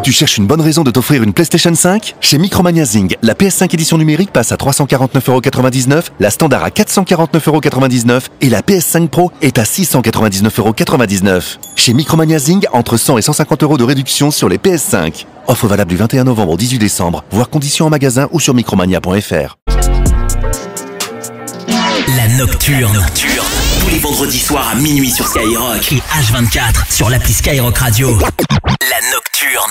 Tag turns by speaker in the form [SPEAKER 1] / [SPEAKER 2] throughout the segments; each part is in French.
[SPEAKER 1] Tu cherches une bonne raison de t'offrir une PlayStation 5 ? Chez Micromania Zing, la PS5 édition numérique passe à 349,99€, la standard à 449,99€ et la PS5 Pro est à 699,99€. Chez Micromania Zing, entre 100 et 150€ de réduction sur les PS5. Offre valable du 21 novembre au 18 décembre, voire conditions en magasin ou sur micromania.fr.
[SPEAKER 2] La Nocturne. Tous les vendredis soirs à minuit sur Skyrock et H24 sur l'appli Skyrock Radio. La Nocturne.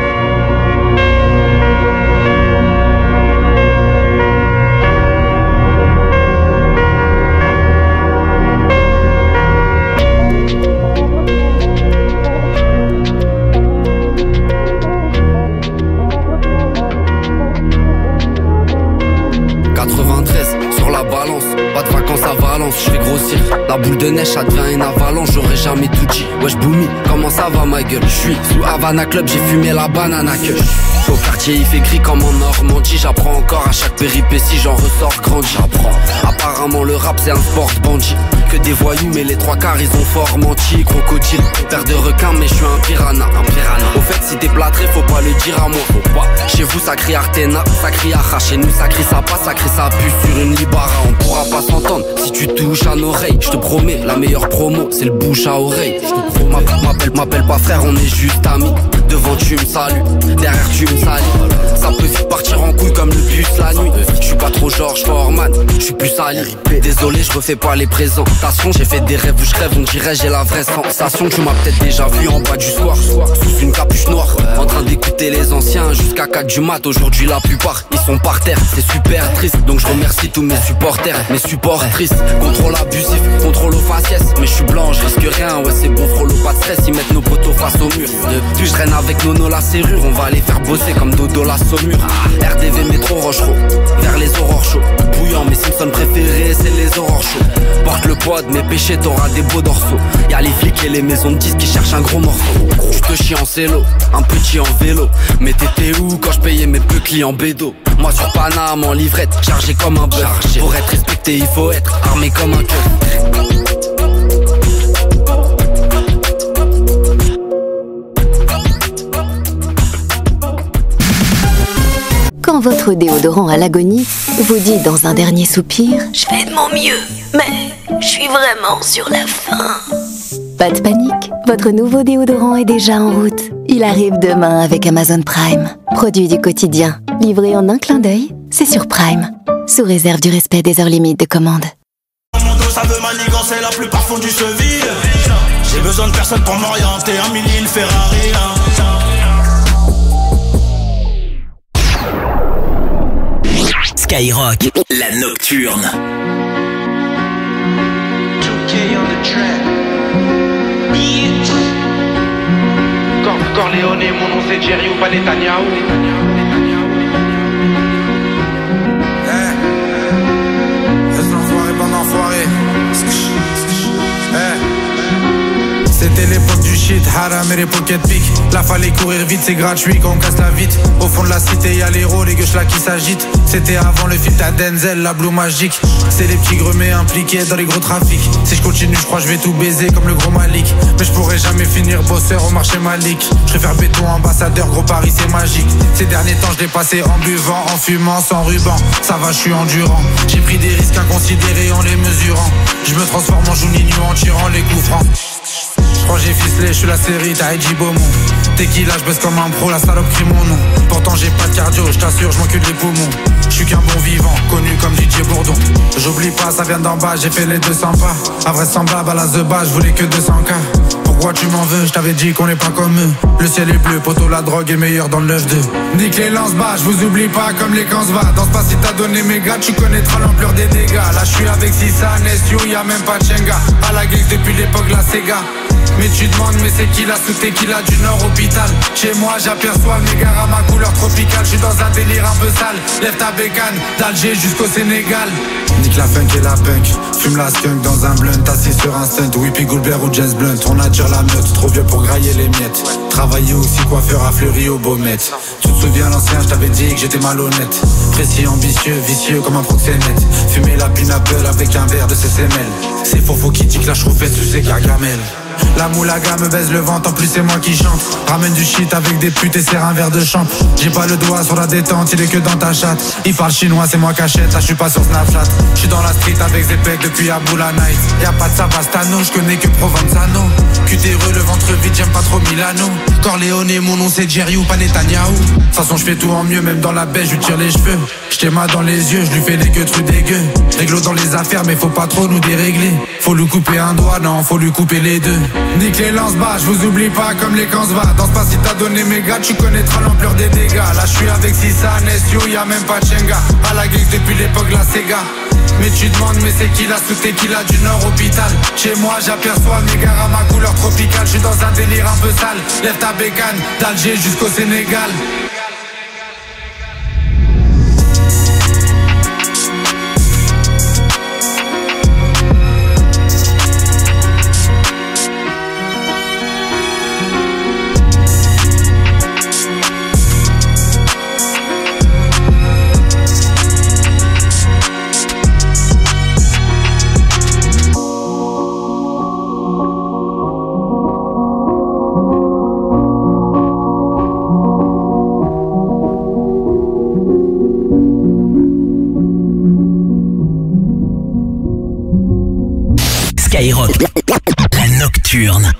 [SPEAKER 3] Je fais grossir la boule de neige, ça devient une avalanche. J'aurais jamais tout dit. Wesh Boumi, comment ça va ma gueule? J'suis sous Havana Club, j'ai fumé la banana que au quartier il fait gris comme en Normandie. J'apprends encore à chaque péripétie, j'en ressors grandi. J'apprends, apparemment le rap c'est un sport bandit. Que des voyous mais les trois quarts ils ont fort menti. Crocodile, père de requin mais je suis un piranha. Au fait si t'es plâtré faut pas le dire à moi. Faut pas, chez vous ça crie Artena, ça crie Acha. Chez nous ça crie ça passe, ça crie ça pue sur une Libara. On pourra pas s'entendre si tu touches à nos oreilles. Je te promets, la meilleure promo c'est le bouche à oreille. M'appelle pas frère, on est juste amis. Devant tu me salues, derrière tu me salis. Ça peut vite partir en couille comme le bus la nuit. Je suis pas trop George Foreman, je suis plus sali. Désolé, je refais pas les présentations. J'ai fait des rêves où je rêve, on dirait j'ai la vraie sensation. Tu m'as peut-être déjà vu en bas du soir, sous une capuche noire, en train d'écouter les anciens jusqu'à 4 du mat. Aujourd'hui la plupart, ils sont par terre. C'est super triste, donc je remercie tous mes supporters. Mes supportrices, contrôle abusif, contrôle aux faciès. Mais je suis blanc, je risque rien, ouais c'est bon frollo, pas de stress. Ils mettent nos poteaux face au mur. Depuis je traîne avec Nono la serrure, on va les faire bosser comme Dodo la saumure. RDV métro Rochereau, vers les aurores chauds. Bouillant, mes Simpsons préférés c'est les aurores chauds. Porte le poids de mes péchés, t'auras des beaux dorsaux. Y'a les flics et les maisons de disques qui cherchent un gros morceau. Tu te chies en célo, un petit en vélo. Mais t'étais où quand je payais mes peu clients bédo? Moi sur Paname en livrette, chargé comme un bœuf. Pour être respecté il faut être armé comme un keuf.
[SPEAKER 4] Quand votre déodorant à l'agonie vous dit dans un dernier soupir « Je fais de mon mieux, mais je suis vraiment sur la fin ». Pas de panique, votre nouveau déodorant est déjà en route. Il arrive demain avec Amazon Prime. Produit du quotidien, livré en un clin d'œil, c'est sur Prime. Sous réserve du respect des heures limites de commande.
[SPEAKER 5] Mon dos ça veut manigancer la plus profonde du cheville. J'ai besoin de personne pour m'orienter, un millier Ferrari.
[SPEAKER 2] Skyrock, la Nocturne.
[SPEAKER 6] 2K on the track. Bitch. Corleone, mon nom c'est Jerry ou pas Netanyahu.
[SPEAKER 7] Laisse l'enfoiré, bande enfoiré. C'était l'époque du shit, haram et les pocket pick. Là fallait courir vite, c'est gratuit quand on casse la vitre. Au fond de la cité y'a l'héros, les gueuches là qui s'agitent. C'était avant le film à Denzel, la Blue Magic. C'est les petits gremets impliqués dans les gros trafics. Si je continue je crois je vais tout baiser comme le gros Malik. Mais je pourrais jamais finir bosseur au marché Malik. Je préfère béton ambassadeur, gros Paris c'est magique. Ces derniers temps je l'ai passé en buvant, en fumant, sans ruban. Ça va je suis endurant. J'ai pris des risques inconsidérés en les mesurant. Je me transforme en Juninho en tirant les coups francs. Quand j'ai ficelé, je suis la série, t'as Edgy Beaumont. Tequila, je baisse comme un pro, la salope crie mon nom. Pourtant j'ai pas de cardio, je t'assure, je m'occupe des poumons. Je suis qu'un bon vivant, connu comme DJ Bourdon. J'oublie pas, ça vient d'en bas, j'ai fait les 200 pas. Invraisemblable à la The Bas, je voulais que 200K. Pourquoi tu m'en veux, je t'avais dit qu'on est pas comme eux. Le ciel est bleu, poteau, la drogue est meilleure dans le 9-2. Nique les lance-bas, je vous oublie pas comme les camps se va. Danse pas si t'as donné mes gars, tu connaîtras l'ampleur des dégâts. Là je suis avec Sissa, Nesio, y'a même pas de Chenga. À la geek depuis l'époque la Sega. Mais tu demandes mais c'est qui la sous tequila du Nord hôpital. Chez moi j'aperçois le méga à ma couleur tropicale. Je suis dans un délire un peu sale. Lève ta bécane d'Alger jusqu'au Sénégal. Nique la funk et la punk. Fume la skunk dans un blunt. Assis sur un stunt. Whippy Goulbert ou Jazz Blunt. On attire la meute. Trop vieux pour grailler les miettes. Travailler aussi coiffeur à Fleury au Baumette. Tu te souviens l'ancien, je t'avais dit que j'étais malhonnête. Précis, ambitieux, vicieux comme un proxénète. Fumer la pineapple avec un verre de CCML. C'est faux qui dit que la chauffette sous ses gargamelles. La moulaga me baise le ventre, en plus c'est moi qui chante. Ramène du shit avec des putes et serre un verre de champ. J'ai pas le doigt sur la détente, il est que dans ta chatte. Il parle chinois, c'est moi cachette, là j'suis pas sur Snapchat. J'suis dans la street avec Zepek depuis Aboula Night. Y'a pas de Savastano, j'connais que Provenzano. Cutéreux, le ventre vide, j'aime pas trop Milano. Corleone, mon nom c'est Jerry ou pas Netanyahu. De toute façon j'fais tout en mieux, même dans la baie, j'lui tire les cheveux. J't'ai mal dans les yeux, j'lui fais des trucs dégueux. Réglo dans les affaires, mais faut pas trop nous dérégler. Faut lui couper un doigt, non, faut lui couper les deux. Nique les lance-bas, j'vous oublie pas comme les camps se va. Danse pas si t'as donné mes gars, tu connaîtras l'ampleur des dégâts. Là j'suis avec Sissa, Nesio, y'a même pas Chenga. À la geek depuis l'époque la Sega. Mais tu demandes, mais c'est qui la sous-té qui l'a du Nord hôpital. Chez moi j'aperçois mes gars à ma couleur tropicale. J'suis dans un délire un peu sale. Lève ta bécane, d'Alger jusqu'au Sénégal.
[SPEAKER 2] Skyrock, la nocturne.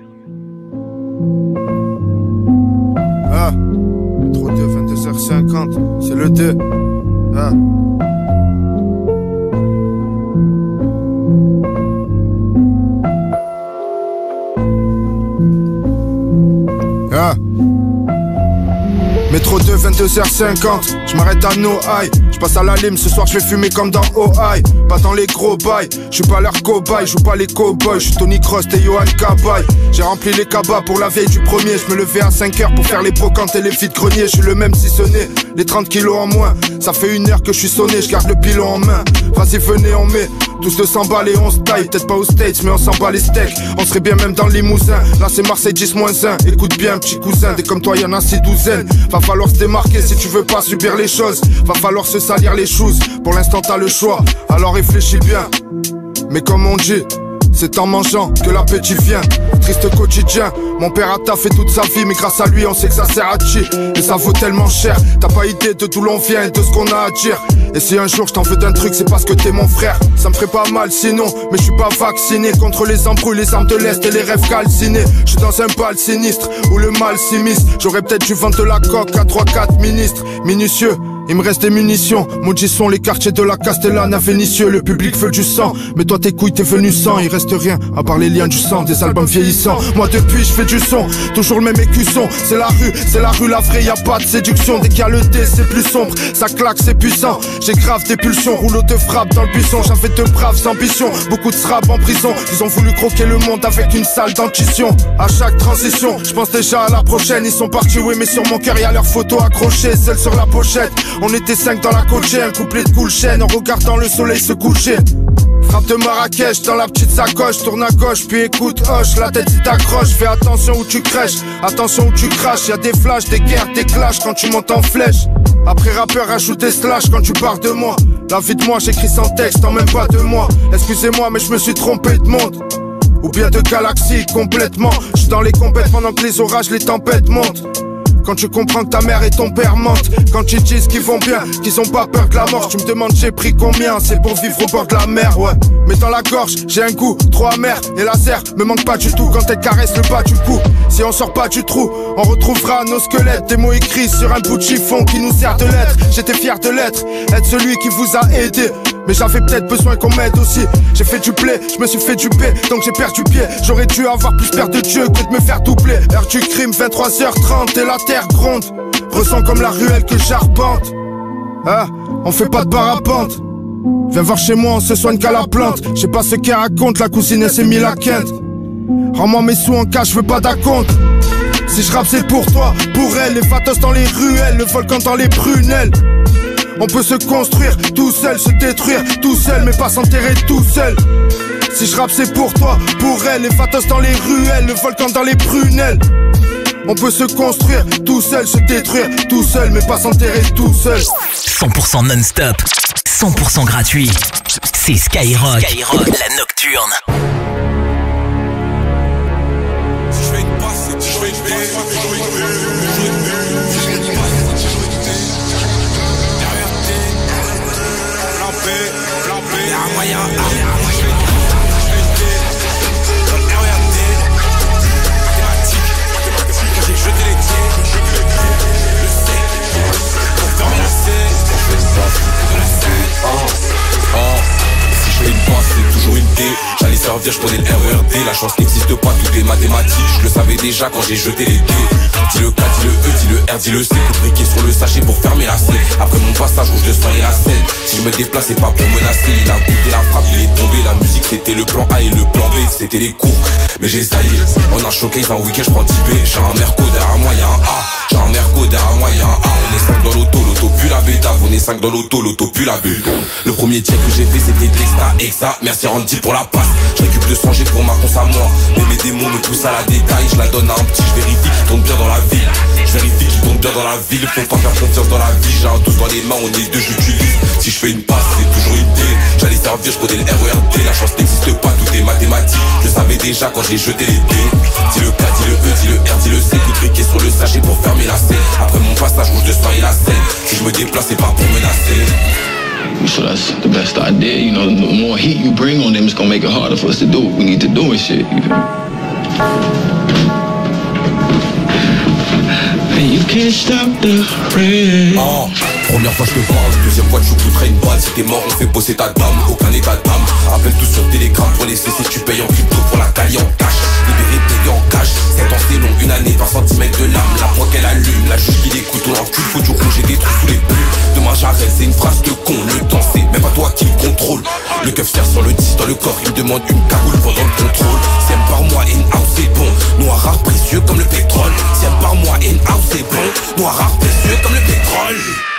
[SPEAKER 8] Ah, métro 2, 22h50, c'est le 2. Ah. Ah. Métro 2, 22h50, je m'arrête à No High. Je passe à la lime, ce soir je vais fumer comme dans OI. Pas dans les gros bails, je suis pas leur cobaye, je joue pas les cowboys, je suis Tony Cross et Johan Cabaye. J'ai rempli les cabas pour la veille du premier. Je me levais à 5h pour faire les brocantes et les vides greniers. Je suis le même si ce n'est les 30 kilos en moins. Ça fait 1 heure que je suis sonné, je garde le pilon en main. Vas-y venez on met tous 200 balles et on se taille. Peut-être pas aux States mais on s'en bat les steaks. On serait bien même dans le Limousin. Là c'est Marseille 10-1. Écoute bien petit cousin, des comme toi y'en a 6 douzaines. Va falloir se démarquer si tu veux pas subir les choses. Va falloir se salir les choses. Pour l'instant t'as le choix, alors réfléchis bien. Mais comme on dit, c'est en mangeant que l'appétit vient. Triste quotidien, mon père a taffé toute sa vie, mais grâce à lui on sait que ça sert à chi. Et ça vaut tellement cher, t'as pas idée de d'où l'on vient et de ce qu'on a à dire. Et si un jour je t'en veux d'un truc, c'est parce que t'es mon frère. Ça me ferait pas mal sinon, mais je suis pas vacciné contre les embrouilles, les armes de l'Est et les rêves calcinés. Je suis dans un bal sinistre où le mal s'immisce. J'aurais peut-être dû vendre de la coque à 3-4 ministres. Minutieux, il me reste des munitions. Maudits sont les quartiers de la Castellane à Vénissieux. Le public veut du sang, mais toi tes couilles t'es venu sans. Il reste rien à part les liens du sang, des albums vieillissants. Moi depuis je fais du son, toujours le même écusson. C'est la rue la vraie, y'a pas de séduction. Dès qu'il y a le dé c'est plus sombre, ça claque c'est puissant. J'ai grave des pulsions, rouleau de frappe dans le buisson. J'avais de braves ambitions, beaucoup de srab en prison. Ils ont voulu croquer le monde avec une sale dentition. À chaque transition, je pense déjà à la prochaine. Ils sont partis, oui mais sur mon cœur y'a leurs photos accrochées, celles sur la pochette. On était 5 dans la coachée, un couplet de cool chaîne en regardant le soleil se coucher. Frappe de Marrakech dans la petite sacoche, tourne à gauche puis écoute hoche, la tête si t'accroche, fais attention où tu crèches, attention où tu craches, y'a des flashs, des guerres, des clashs quand tu montes en flèche. Après rappeur rajoute des slash quand tu parles de moi. La vie de moi j'écris sans texte en même pas 2 mois. Excusez-moi mais je me suis trompé de monde, ou bien de galaxie complètement. Je suis dans les compètes pendant que les orages, les tempêtes montent. Quand tu comprends que ta mère et ton père mentent, quand tu disent qu'ils vont bien, qu'ils ont pas peur de la mort. Tu me demandes j'ai pris combien, c'est pour vivre au bord de la mer, ouais. Mais dans la gorge, j'ai un goût trop amer. Et la serre me manque pas du tout quand elle caresse le bas du cou. Si on sort pas du trou, on retrouvera nos squelettes. Des mots écrits sur un bout de chiffon qui nous sert de lettre. J'étais fier de l'être, être celui qui vous a aidé. Mais j'avais peut-être besoin qu'on m'aide aussi. J'ai fait du blé, je me suis fait du paix, donc j'ai perdu pied. J'aurais dû avoir plus peur de Dieu que de me faire doubler. Heure du crime, 23h30 et la terre gronde. Ressens comme la ruelle que j'arpente. Ah, on fait pas de parapente. Viens voir chez moi, on se soigne qu'à la plante. Je sais pas ce qu'elle raconte, la cousine elle s'est mis la quinte. Rends-moi mes sous en cash, je veux pas d'acompte. Si je rappe c'est pour toi, pour elle. Les fatos dans les ruelles, le volcan dans les prunelles. On peut se construire tout seul, se détruire tout seul, mais pas s'enterrer tout seul. Si je rappe c'est pour toi, pour elle. Les fatos dans les ruelles, le volcan dans les prunelles. On peut se construire tout seul, se détruire tout seul, mais pas s'enterrer tout seul.
[SPEAKER 2] 100% non-stop, 100% gratuit. C'est Skyrock, la nocturne.
[SPEAKER 9] J'allais servir, je prenais le RERD. La chance n'existe pas, tout est mathématique. Je le savais déjà quand j'ai jeté les dés. Dis le K, dis le E, dis le R, dis le C. Coup de briquet sur le sachet pour fermer la scène. Après mon passage rouge de sang et la scène. Si je me déplace, c'est pas pour menacer. Il a goûté la frappe, il est tombé. La musique c'était le plan A et le plan B, c'était les cours. Mais j'ai saillé, on a showcase un week-end, je prends 10 B. J'ai un Merco derrière moi, y'a un A. J'ai un Merco derrière moi, y'a un A. On est 5 dans l'auto, l'auto pue la bêta. On est 5 dans l'auto, l'auto pue la B. Le premier check que j'ai fait c'était Dexta, Exa. Merci Randy pour la passe. Je récupère 200 G pour ma cons à moi. Mais mes démons me poussent à la détail. Je la donne à un petit, je vérifie qu'il tourne bien dans la ville. Je vérifie qu'il tourne bien dans la ville. Faut pas faire confiance dans la vie. J'ai un tous dans les mains, on est deux, j'utilise. Si je fais une passe, c'est toujours une idée. J'allais servir, je connais le RERD. La chance n'existe pas, tout est mathématique. Je le savais déjà quand j'ai jeté les dés. Dis le K, dis le E, dis le R, dis le C. Coup de briquet sur le sachet pour fermer la scène. Après mon passage rouge de sang et la scène. Si je me déplace, c'est pas pour menacer.
[SPEAKER 10] So that's the best idea, you know, the more heat you bring on them, it's gonna make it harder for us to do what we need to do and shit, you know. You can't stop the rain.
[SPEAKER 9] Première fois je te parle, deuxième fois tu coûterais une balle. Si t'es mort on fait bosser ta dame, aucun état d'âme. Appelle tout sur Telegram pour les CC, tu payes en crypto pour la cali en cash. Libéré, payé en cash, 7 ans c'est long, une année, 20 cm de lame. La pointe qu'elle allume, la juge qui l'écoute, on l'encule, faut du rouge et des trous sous les pulls. Demain j'arrête, c'est une phrase de con, le temps c'est même pas toi qui me contrôle. Le keuf serre sur le 10 dans le corps, il me demande une cagoule pendant le contrôle. Si elle par moi, in-house c'est bon, noir rare précieux comme le pétrole. Si elle par moi, in-house c'est bon, noir rare précieux comme le pétrole.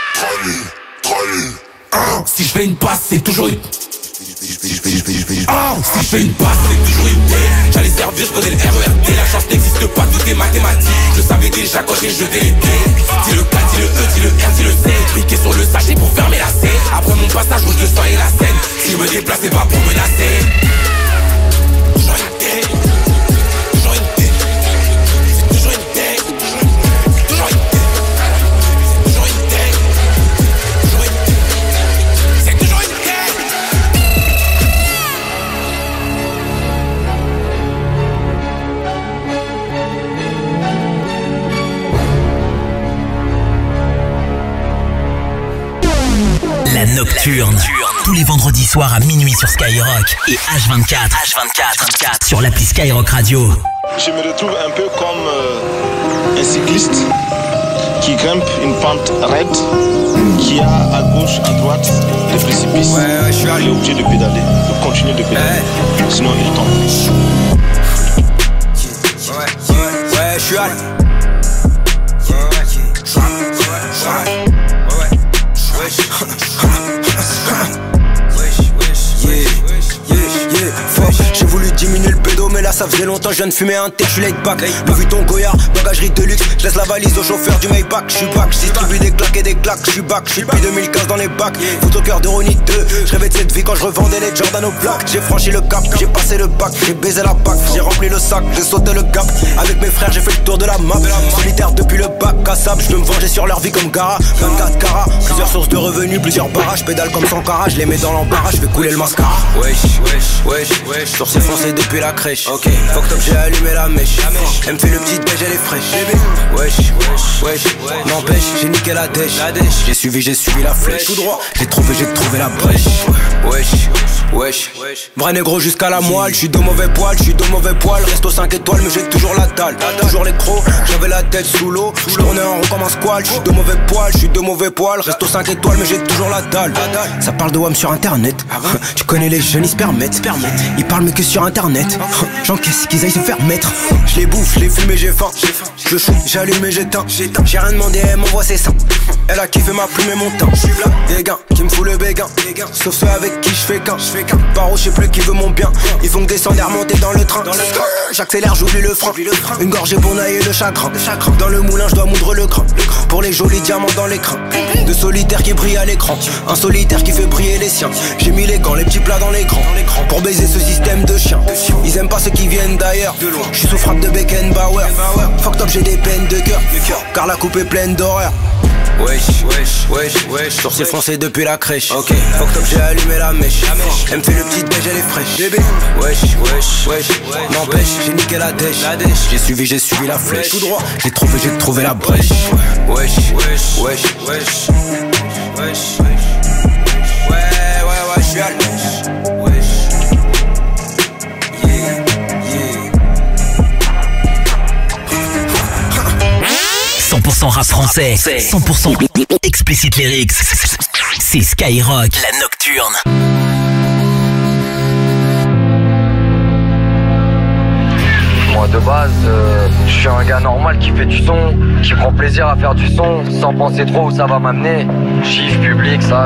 [SPEAKER 9] Si je fais une passe, c'est toujours une. Si je fais une passe, c'est toujours une idée. J'allais servir, je connais le RERD. La chance n'existe pas, tout est mathématique. Je savais déjà quand j'ai jeté les dés. Dis le K, dis le E, dis le R, dis le C. Briqué sur le sachet pour fermer la scène. Après mon passage rouge de sang et la scène. Si je me déplace, c'est pas pour menacer. Toujours une idée. Toujours une idée. C'est toujours une idée. Toujours une idée. Toujours une idée. Toujours une idée. C'est toujours une idée.
[SPEAKER 2] La Nocturne, tous les vendredis soirs à minuit sur Skyrock et H24 sur l'appli Skyrock Radio.
[SPEAKER 11] Je me retrouve un peu comme un cycliste qui grimpe une pente raide, qui a à gauche, à droite des précipices. Il est obligé de pédaler, de continuer de pédaler, sinon il tombe.
[SPEAKER 12] Ouais, je suis à j'ai voulu diminuer le pédo mais là ça faisait longtemps je viens de fumer un thé, je suis laid back. Louis Vuitton Goyard, bagagerie de luxe. Je laisse la valise au chauffeur du Maybach. Je suis back, je distribue des claques et des claques. Je suis back, je suis depuis 2015 dans les bacs. Foot au cœur de Ronnie 2. Je rêvais de cette vie quand je revendais les Jordan aux plaques. J'ai franchi le cap, j'ai passé le bac. J'ai baisé la PAC, j'ai rempli le sac. J'ai sauté le gap, avec mes frères j'ai fait le tour de la map. Solitaire depuis le bac à sable. Je veux me venger sur leur vie comme Gara. 24 carats, plusieurs sources de revenus, plusieurs barrages. Pédale comme Sankara, je les mets dans l'embarras. Je vais couler le mascara. Wesh, sourcil foncé depuis la crèche. Ok, fuck top, j'ai allumé la mèche. Elle me fait le petit déj, elle est fraîche. Wesh, n'empêche, j'ai niqué la dèche. J'ai suivi la flèche. Tout droit, j'ai trouvé la brèche. Wesh, vrai négro jusqu'à la moelle. J'suis de mauvais poil, Resto 5 étoiles, mais j'ai toujours la dalle. Toujours les crocs, j'avais la tête sous l'eau. J'tournais en rond comme un squal. J'suis de mauvais poil, Resto 5 étoiles, mais j'ai toujours la dalle. Ça parle de WAM sur internet. Tu connais les jeunes, ils se permettent. Ils parlent mais que sur internet. J'encaisse qu'ils aillent se faire mettre. Je les bouffe, je les fume et j'ai faim. Je shoot, j'allume et j'éteins. J'ai rien demandé, elle m'envoie ses seins. Elle a kiffé ma plume et mon teint. Des gains qui me fout le béguin. Sauf ceux avec qui je fais qu'un. Paro, je sais plus qui veut mon bien. Ils font que descendre et remonter dans le train. J'accélère, j'oublie le frein. Une gorgée pour nailler le chagrin. Dans le moulin, je dois moudre le grain. Pour les jolis diamants dans l'écran. De solitaires qui brillent à l'écran. Un solitaire qui fait briller les siens. J'ai mis les gants, les petits plats dans l'écran. Pour baiser ce système de chiens. Ils aiment pas ceux qui viennent d'ailleurs. J'suis sous frappe de Beckenbauer. Fuck top, j'ai des peines de cœur. Car la coupe est pleine d'horreur. Wesh, sourcil foncé depuis la crèche. Ok, fuck top, j'ai allumé la mèche. Elle me fait le petit déj, elle est fraîche. Bébé, wesh, n'empêche, j'ai niqué la dèche. J'ai suivi la flèche. Tout droit, j'ai trouvé la brèche. Wesh, j'suis à l'èche. Wesh, yeah.
[SPEAKER 2] 100% rap français, 100% explicit lyrics. C'est Skyrock, la nocturne.
[SPEAKER 13] Moi de base, je suis un gars normal qui fait du son, qui prend plaisir à faire du son, sans penser trop où ça va m'amener. Chiffres, public, ça,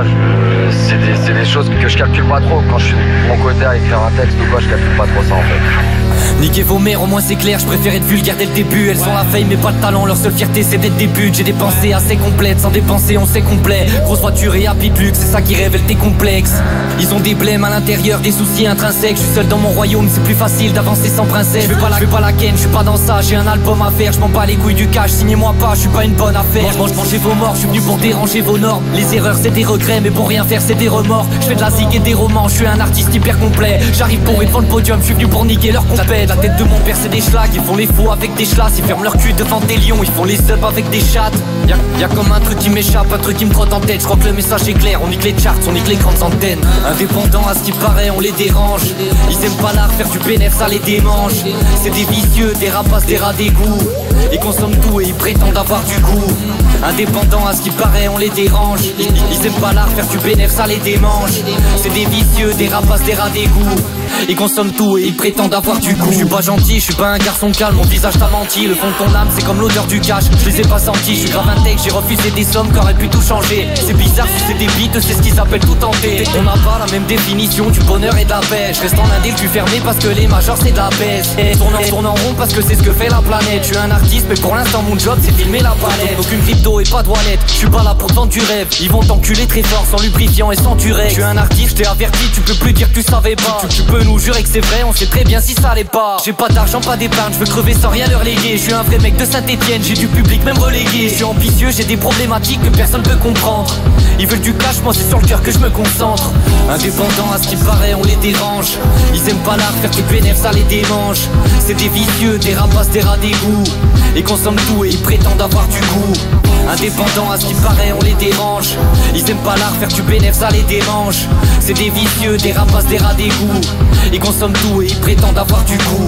[SPEAKER 13] c'est des choses que je calcule pas trop. Quand je suis de mon côté à écrire un texte ou quoi, je calcule pas trop ça en fait.
[SPEAKER 14] Niquez vos mères, au moins c'est clair, je préfère être vulgaire dès le début. Elles ont la fame mais pas le talent, leur seule fierté c'est d'être des putes. J'ai des pensées assez complètes, sans dépenser on sait complet. Grosse voiture et happy luxe, c'est ça qui révèle tes complexes. Ils ont des blèmes à l'intérieur, des soucis intrinsèques. Je suis seul dans mon royaume, c'est plus facile d'avancer sans princesse. Je fais pas la ken, je suis pas dans ça, j'ai un album à faire. Je m'en bats les couilles du cash, signez-moi pas, je suis pas une bonne affaire. Mangez vos morts, je suis venu pour déranger vos normes. Les erreurs c'est des regrets, mais pour rien faire c'est des remords. Je fais de la zig et des romans, je suis un artiste hyper complet. J'arrive pour être devant le podium, je suis venu pour niquer leur compète. La tête de mon père c'est des schlags, ils font les faux avec des chlasses. Ils ferment leur cul devant des lions, ils font les ups avec des chattes. Y'a comme un truc qui m'échappe, un truc qui me trotte en tête. Je crois que le message est clair, on nique les charts, on nique les grandes antennes. Indépendants à ce qui paraît, on les dérange. Ils aiment pas l'art, faire du bénéfice, ça les démange. C'est des vicieux, des rapaces, des rats d'égout. Ils consomment tout et ils prétendent avoir du goût. Indépendants à ce qui paraît, on les dérange. Ils aiment pas l'art, faire du bénéfice, ça les démange. C'est des vicieux, des rapaces, des rats d'égout. Ils consomment tout et ils prétendent avoir du goût. Je suis pas gentil, je suis pas un garçon calme, mon visage t'a menti. Le fond de ton âme c'est comme l'odeur du cash, je les ai pas sentis. Je suis grave intègre, j'ai refusé des sommes qui auraient pu tout changer. C'est bizarre, si c'est des bites, c'est ce qu'ils appellent tout tenter. On n'a pas la même définition du bonheur et de la paix. Je reste en indé le cul fermé parce que les majors c'est de la baisse. Tourne en rond parce que c'est ce que fait la planète. Je suis un artiste mais pour l'instant mon job c'est filmer la palette. Aucune crypto et pas de wallet, je suis pas là pour vendre du rêve. Ils vont t'enculer très fort sans lubrifiant et sans durex. Je suis un artiste, je t'ai averti, tu peux plus dire que tu savais pas. Tu peux nous jurer que c'est vrai, on sait très bien si ça l'est pas. J'ai pas d'argent, pas d'épargne, je veux crever sans rien leur léguer. Je suis un vrai mec de Saint-Etienne, j'ai du public même relégué. Je suis ambitieux, j'ai des problématiques que personne peut comprendre. Ils veulent du cash, moi c'est sur le cœur que je me concentre. Indépendants à ce qui paraît, on les dérange. Ils aiment pas l'art, faire du bénéfice, ça les démange. C'est des vicieux, des rapaces, des rats d'égout. Ils consomment tout et ils prétendent avoir du goût. Indépendants à ce qui paraît, on les dérange. Ils aiment pas l'art, faire du bénéfice, ça les démange. C'est des vicieux, des rapaces, des rats d'égout. Ils consomment tout et ils prétendent avoir du goût.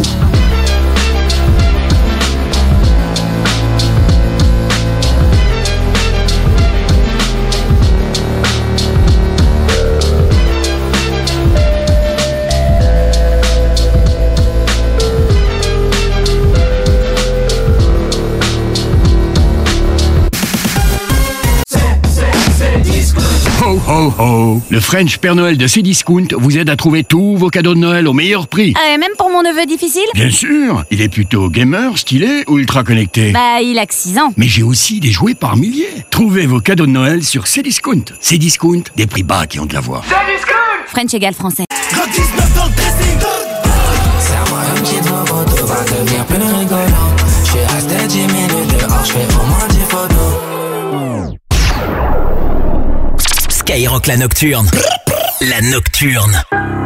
[SPEAKER 15] Ho ho ho! Le French Père Noël de Cdiscount vous aide à trouver tous vos cadeaux de Noël au meilleur prix.
[SPEAKER 16] Ah, et même pour mon neveu difficile?
[SPEAKER 15] Bien sûr! Il est plutôt gamer, stylé ou ultra connecté?
[SPEAKER 16] Bah, il a que 6 ans.
[SPEAKER 15] Mais j'ai aussi des jouets par milliers. Trouvez vos cadeaux de Noël sur Cdiscount. Cdiscount, des prix bas qui ont de la voix.
[SPEAKER 16] Cdiscount! French égale français.
[SPEAKER 17] Serre-moi une petite photo, tout va devenir plus rigolant. Je suis resté 10 minutes dehors, je fais au moins 10 photos.
[SPEAKER 2] Skyrock la nocturne. La nocturne.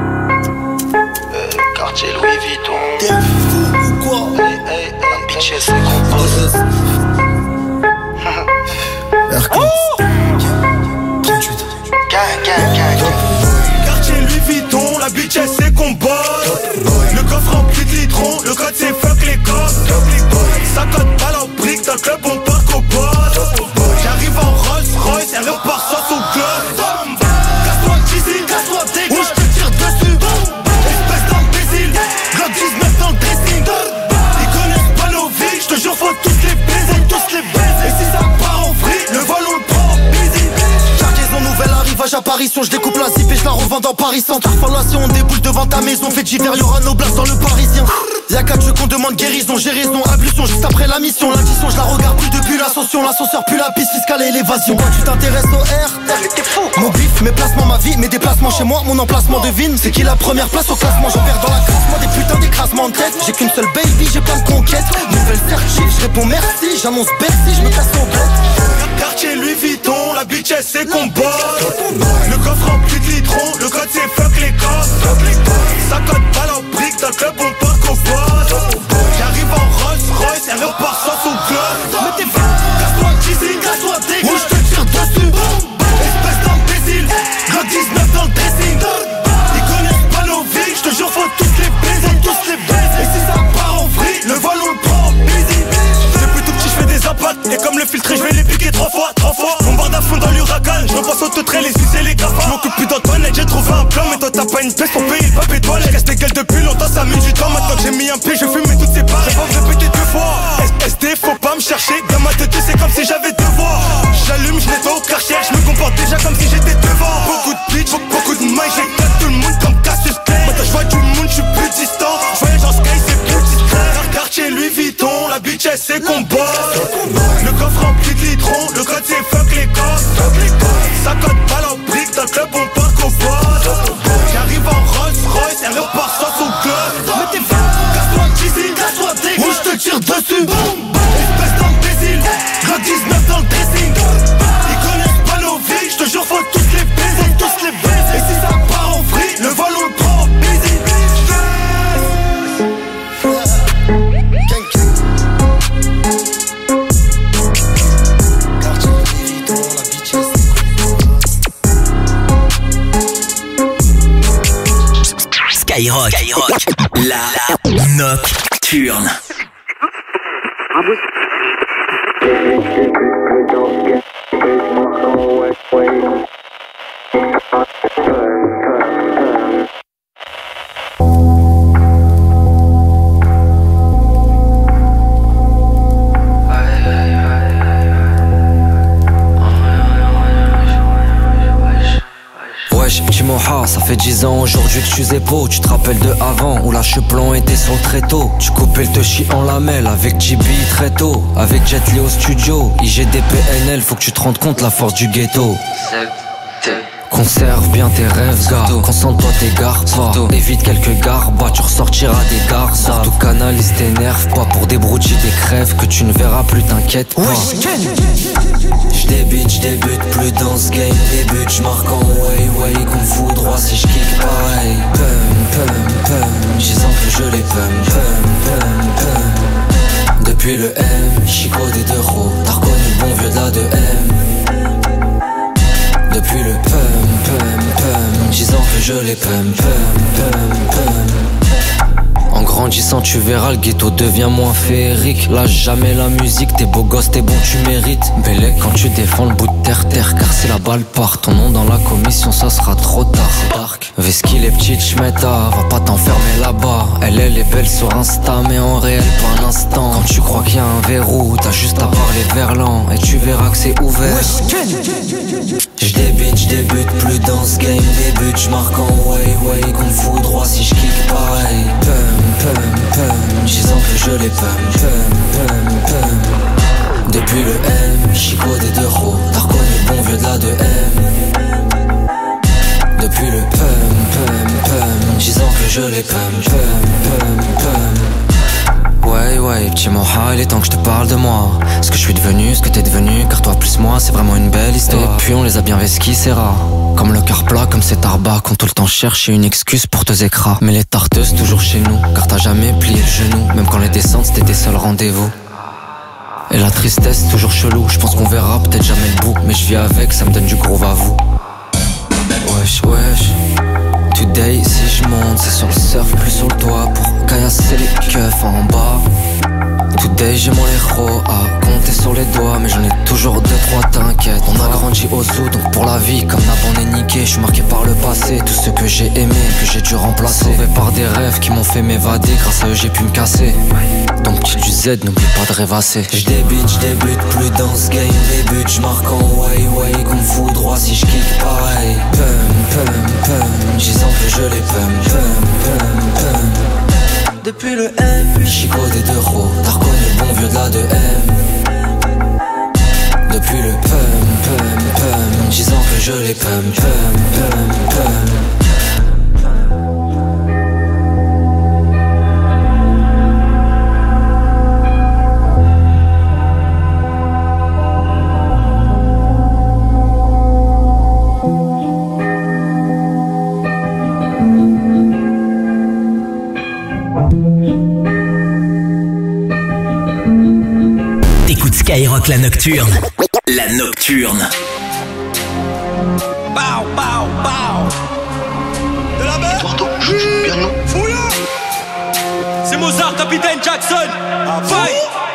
[SPEAKER 11] Quartier Louis Vuitton. T'es fou ou quoi? Hey, la bitch c'est compose. Quartier Louis Vuitton, la bitch c'est qu'on bosse. Le coffre rempli de litrons, le code c'est fuck les cops. Ça cote pas la brique, dans le club on part qu'au boss. J'arrive en Rolls Royce, elle repart sans son gloss. Casse-toi d'ici, casse-toi dégueu, ou je te tire dessus. Espèce d'imbécile, Glock 19 dans le dressing. Ils connaissent pas nos vies, je te jure faut tous les baiser, tous les baiser. Et si ça part en vrille, le vol on le prend easy. Cargaison nouvelle arrivage apparition, je découpe la zip et je la revois.
[SPEAKER 18] vend dans Paris Centre. Formation, on déboule devant ta maison. Fait d'hiver, y'aura nos blasts dans le Parisien. Y'a 4 jeux qu'on demande guérison, j'ai raison, ablution juste après la mission. L'addition, je la regarde plus depuis l'ascension. L'ascenseur plus la piste fiscale et l'évasion. Moi tu t'intéresses au R. Mon bif, mes placements, ma vie, mes déplacements chez moi. Mon emplacement devine, c'est qui la première place au classement. J'en perds dans la classe, moi des putains d'écrasements de tête. J'ai qu'une seule baby, j'ai plein de conquêtes. Nouvelle certif, je réponds merci. J'annonce Bercy, je me casse mon bled.
[SPEAKER 5] Quartier Louis Vuitton, la bitch elle sait qu'on bosse. Le coffre rempli de litrons, le code c'est fuck les codes. Ça code pas la brique, dans le club on part qu'au boss. J'arrive en Rolls Royce, elle repart sans son club. Mais t'es fou, casse-toi d'ici, casse-toi dégueu. Ou je te tire dessus, espèce d'imbécile. Glock 19 dans le dressing. Ils connaissent pas nos vies, je te jure faut tous les baiser, tous les baiser. Et si ça part en vrille, le vol on le prend en busy. Depuis tout petit je fais des impacts, et comme le filtré je vais les piquer 3 fois. On barre à fond dans l'huracan, je repasse au trait, les sucer les cafards. Je m'occupe plus d'Antoinette, j'ai trouvé un plan. Mais toi t'as pas une pièce pour payer le pape étoile. Je reste des gueules depuis longtemps, ça met du temps. Maintenant que j'ai mis un pied, je fume toutes ces barres. J'ai pas répété 2 fois. SD, faut pas me chercher. Dans ma tête, c'est comme si j'avais 2 voix. J'allume, je nettoie au Karcher. Je me comporte déjà comme si j'étais devant. Beaucoup de bitch, beaucoup de mailles. J'éclate tout le monde comme Cassius Clay. Maintenant je vois du monde, je suis plus distant. Je voyage en sky, c'est plus discret. Quartier Louis Vuitton, la bitch elle sait qu'on bosse. Le coffre rempli de litrons, le code c'est fuck les codes. Ça code pas la brique, dans le club on part qu'au boss. J'arrive en Rolls Royce, elle repart sans son club. Mais t'es fou, casse-toi d'ici, casse-toi dégueu. Ou je te tire dessus, espèce d'imbécile. Glock 19 dans le dressing. Ils connaissent pas nos vies, je te jure faut tous les baiser, tous les baiser. Et si ça part en vrille, le vol on le prend en busy.
[SPEAKER 2] Skyrock, la nocturne.
[SPEAKER 3] Petit moha, ça fait 10 ans aujourd'hui que je suis épaule. Tu te rappelles de avant où la cheplon était sur le tréteau. Tu coupais le touchy en lamelle avec JB très tôt. Avec Jet Li au studio, IGD PNL, faut que tu te rendes compte la force du ghetto. Conserve bien tes rêves, gars. Concentre-toi, t'égares pas. Évite quelques garbats, tu ressortiras des gares. Surtout canalise tes nerfs, pas pour des broutilles, des crèves que tu ne verras plus, t'inquiète pas. J'débute plus dans ce game. Débute, j'marque en way, qu'on me fout droit si j'kick pareil. Pum, disant que je les pum. Depuis le M, Chico des 2 roues. T'as reconnu le bon vieux de la 2M. Depuis le pum, disant que je les pum. En grandissant tu verras le ghetto devient moins féerique. Lâche jamais la musique, t'es beau gosse, t'es bon, tu mérites. Bellec quand tu défends le bout de terre, car si la balle part, ton nom dans la commission ça sera trop tard. C'est dark. Vesky les petites j'm'éta, va pas t'enfermer là-bas. Elle est belle sur Insta mais en réel pas un instant. Quand tu crois qu'il y a un verrou, t'as juste à parler verlan et tu verras que c'est ouvert. J'débute plus dans ce game. Débute, j'marque en way, qu'on me fout droit si j'kick pareil. Pum, disant que je les pum. Depuis le M, Chico des 2 roues. T'as reconnu le bon vieux de la 2M. Depuis le pum, disant que je les pum. Ouais, petit moha, il est temps que je te parle de moi. Ce que je suis devenu, ce que t'es devenu. Car toi plus moi, c'est vraiment une belle histoire. Et puis on les a bien vesquis, c'est rare. Comme le car plat, comme cet arba. Qu'on tout le temps chercher une excuse pour te écras. Mais les tarteuses toujours chez nous. Car t'as jamais plié le genou. Même quand les descentes c'était tes seuls rendez-vous. Et la tristesse toujours chelou. Je pense qu'on verra peut-être jamais le bout. Mais je vis avec, ça me donne du gros à vous. Wesh. Today si je monte, c'est sur le surf, plus sur le toit. Pour caillasser les keufs en bas. Today j'ai mon héros à compter sur les doigts. Mais j'en ai toujours 2-3, t'inquiète. On a grandi au zoo, donc pour la vie comme Nap on est niqué. Je suis marqué par le passé, tout ce que j'ai aimé, que j'ai dû remplacer. Sauvé par des rêves qui m'ont fait m'évader. Grâce à eux j'ai pu me casser. Donc petit du Z, n'oublie pas de rêvasser. J'débute plus dans ce game. Débute, j'marque en way, qu'on me fout droit si j'kick pareil. Pum,
[SPEAKER 17] disant que je les pum. Depuis le M, Chico des 2 roues, t'as reconnu le bon vieux de la 2M. Depuis le pum, disant que je les pum.
[SPEAKER 2] T'écoutes Skyrock la nocturne. La nocturne.
[SPEAKER 5] Bow, bow, bow. De la mer. Piano. Fouilla. C'est Mozart, Capitaine Jackson. Fight.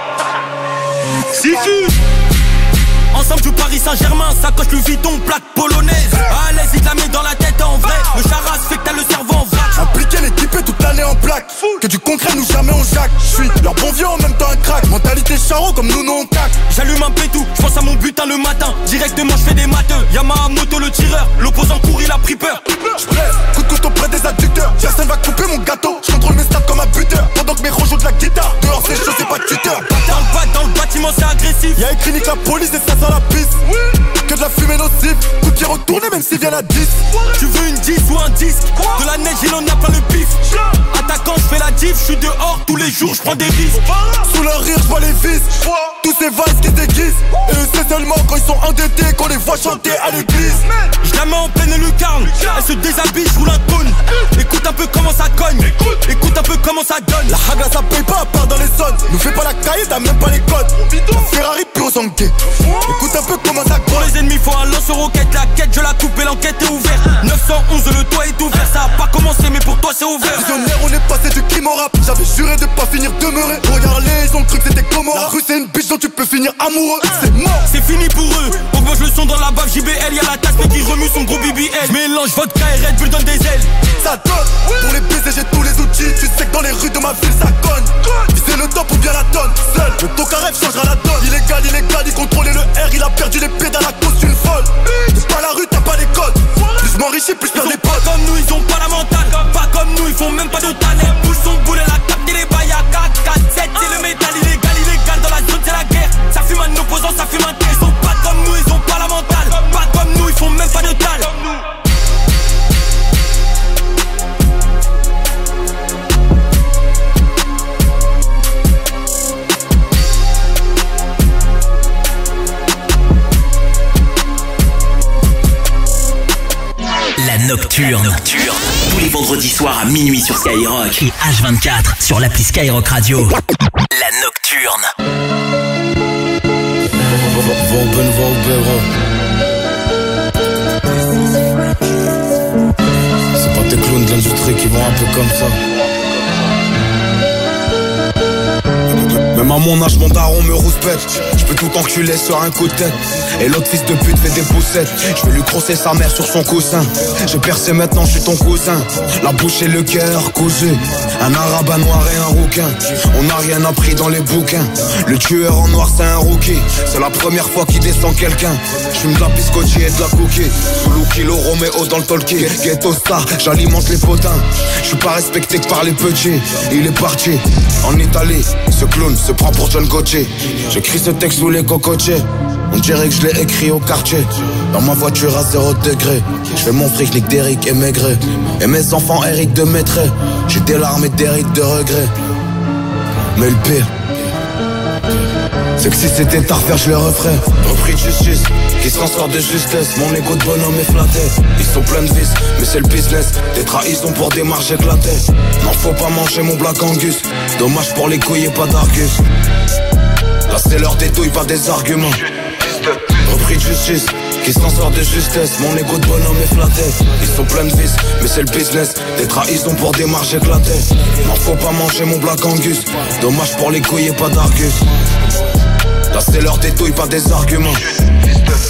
[SPEAKER 5] Sifu. Ensemble du Paris Saint-Germain, sacoche Louis Vuitton, plaque polonaise. À l'aise, il te la met dans la tête en vrai. Le charas fait que t'as le cerveau en vrac.
[SPEAKER 18] Impliqué l'équipé toute l'année en plaque. Que du concret nous jamais on jack. J'suis leur bon vieux en même temps un crack. Mentalité charron comme nous on cac.
[SPEAKER 5] J'allume un pétou, j'pense à mon butin le matin. Directement j'fais des mateux. Yamaha moto le tireur, l'opposant court il a pris peur.
[SPEAKER 18] J'blesse, coup de couteau près des adducteurs. Personne va couper mon gâteau. J'contrôle mes stats comme un buteur. Pendant que mes rejouent de la guitare. Dehors c'est chaud, c'est pas tuteur.
[SPEAKER 5] Dans le bâtiment c'est agressif.
[SPEAKER 18] Y'a écrit nique la police et ça sent la piste. Que de la fumée nocive. Coup de pied retourné même s'il vient à 10.
[SPEAKER 5] Tu veux une 10 ou un disque? De la neige il en a plein le pif. Attaquant j'fais la diff, j'suis dehors tous les jours, j'prends des risques.
[SPEAKER 18] Sous leur rire j'vois les vis. Tous ces vases qui déguisent. Et eux c'est seulement quand ils sont endettés qu'on les voit chanter à l'église.
[SPEAKER 5] Je la mets en pleine lucarne. Elle se déshabille, j'roule un cône. Écoute un peu comment ça cogne. Écoute un peu comment ça donne.
[SPEAKER 18] La hagra ça paye pas à part dans les zones. Nous fais pas la caille, t'as même pas les codes. Ferrari pur sangué. Écoute un peu comment ça cogne.
[SPEAKER 5] Pour les ennemis faut un lance-roquette. La quête je la coupe et l'enquête est ouverte. 911 le toit est ouvert. Ça a pas commencé mais pour toi c'est ouvert.
[SPEAKER 18] Visionnaire on est passé du crime au rap. J'avais juré de pas finir demeuré. Regarde-les ils ont cru que c'était Gomorrah. La rue c'est une biche dont tu peux finir amoureux. C'est mort.
[SPEAKER 5] C'est fini pour eux. On mange le son dans la bave JBL. Y'a la tasse mais qui remue son gros BBL. Mélange vodka et Red Bull donne des ailes.
[SPEAKER 18] Ça donne. Pour les baiser j'ai tous les outils. Tu sais que dans les rues de ma ville ça cogne. Viser le top ou bien la tonne. Seul le tocaref changera la donne. Illégal, il contrôlait le R. Il a perdu les pédales à cause d'une folle. C'est pas la rue, t'as pas les codes. Plus je m'enrichis, plus je perds des potes.
[SPEAKER 5] Pas comme nous, ils ont pas la mentale. Pas comme nous, ils font même pas de talent. Pousse son boule, elle a capté les bails à 4, 4, 7. C'est le métal illégal dans la zone, c'est la guerre. Ça fume un opposant, ça fume un tel. Ils sont pas comme nous, ils ont pas la mentale. Pas comme nous, ils font même pas de talent.
[SPEAKER 2] La nocturne. Tous les vendredis soirs à minuit sur Skyrock et H24 sur l'appli Skyrock Radio. La nocturne.
[SPEAKER 7] C'est pas tes clowns de l'industrie qui vont un peu comme ça. Même à mon âge, mon daron me rouspète. Je peux tout enculer sur un coup de tête. Et l'autre fils de pute fait des poussettes. Je vais lui crosser sa mère sur son coussin. J'ai percé maintenant, je suis ton cousin. La bouche et le cœur cousu. Un arabe, un noir et un rouquin. On n'a rien appris dans les bouquins. Le tueur en noir c'est un rookie. C'est la première fois qu'il descend quelqu'un. Je fume de la biscotti et de la cookie. Lucky, le Roméo dans le talkie. Ghetto star, j'alimente les potins. Je suis pas respecté que par les petits. Il est parti en Italie. Ce clown se prend pour John Gauthier. J'écris ce texte sous les cocotiers. On dirait que je l'ai écrit au quartier. Dans ma voiture à 0 degré. Je fais mon fric, Nick d'Eric et Maigret. Et mes enfants Eric de Maîtret. J'ai des larmes et des rides de regret. Mais le pire, c'est que si c'était à refaire je le referais. Repris de justice, qui s'en sort de justesse. Mon égo de bonhomme est flatté. Ils sont pleins de vices, mais c'est le business. Des trahisons pour des marges éclatées. Non faut pas manger mon Black Angus. Dommage pour les couilles et pas d'argus. Là c'est l'heure des douilles, pas des arguments. Repris de justice, qui s'en sort de justesse. Mon égo de bonhomme est flatté. Ils sont pleins de vices, mais c'est le business. Des trahisons pour des marges éclatées. Non faut pas manger mon Black Angus. Dommage pour les couilles et pas d'argus. Là c'est l'heure des douilles, pas des arguments.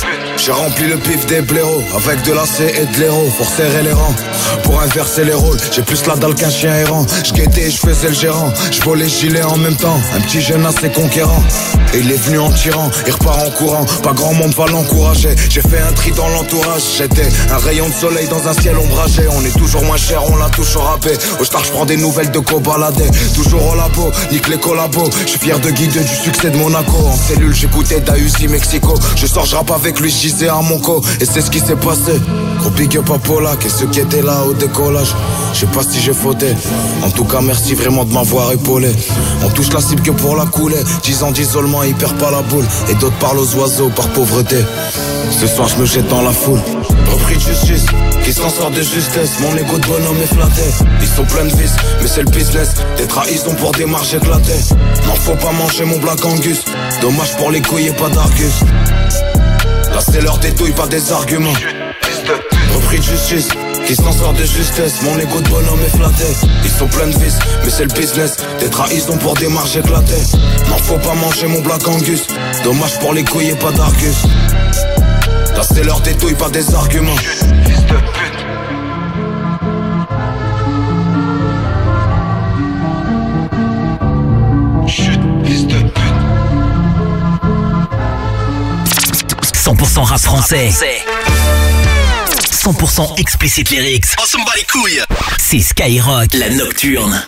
[SPEAKER 19] J'ai rempli le pif des blaireaux avec de l'acier et de l'héros pour serrer les rangs, pour inverser les rôles. J'ai plus la dalle qu'un chien errant. Je guettais et je faisais le gérant. Je volais gilet en même temps. Un petit jeune assez conquérant. Et il est venu en tirant, il repart en courant. Pas grand monde va l'encourager. J'ai fait un tri dans l'entourage. J'étais un rayon de soleil dans un ciel ombragé. On est toujours moins cher, on l'a toujours râpé. Au star je prends des nouvelles de co-baladé. Toujours au labo, nique les collabos. Je suis fier de guider du succès de Monaco. En cellule j'écoutais Dahusi Mexico. Je sors, je rappe avec lui, je disais à mon co. Et c'est ce qui s'est passé. Gros big up à Polak et ceux qui étaient là au décollage. Je sais pas si j'ai fauté. En tout cas merci vraiment de m'avoir épaulé. On touche la cible que pour la couler. 10 ans d'isolement, il perd pas la boule. Et d'autres parlent aux oiseaux par pauvreté. Ce soir je me jette dans la foule. Repris de justice, qui s'en sort de justesse. Mon ego de bonhomme est flatté. Ils sont pleins de vices, mais c'est le business. Des trahisons pour des marges éclatées. N'en faut pas manger mon Black Angus. Dommage pour les couilles et pas d'argus. Là c'est l'heure des douilles, pas des arguments. Repris de justice, qui s'en sort de justesse. Mon ego de bonhomme est flatté. Ils sont pleins de vices, mais c'est le business. Des trahisons pour des marges éclatées. N'en faut pas manger mon Black Angus. Dommage pour les couilles et pas d'argus. Là c'est l'heure des douilles, pas des arguments. Fils de pute.
[SPEAKER 2] Chut, fils de pute. 100% rap français. 100% explicit lyrics.
[SPEAKER 5] Oh, ça me bat les couilles.
[SPEAKER 2] C'est Skyrock, la nocturne.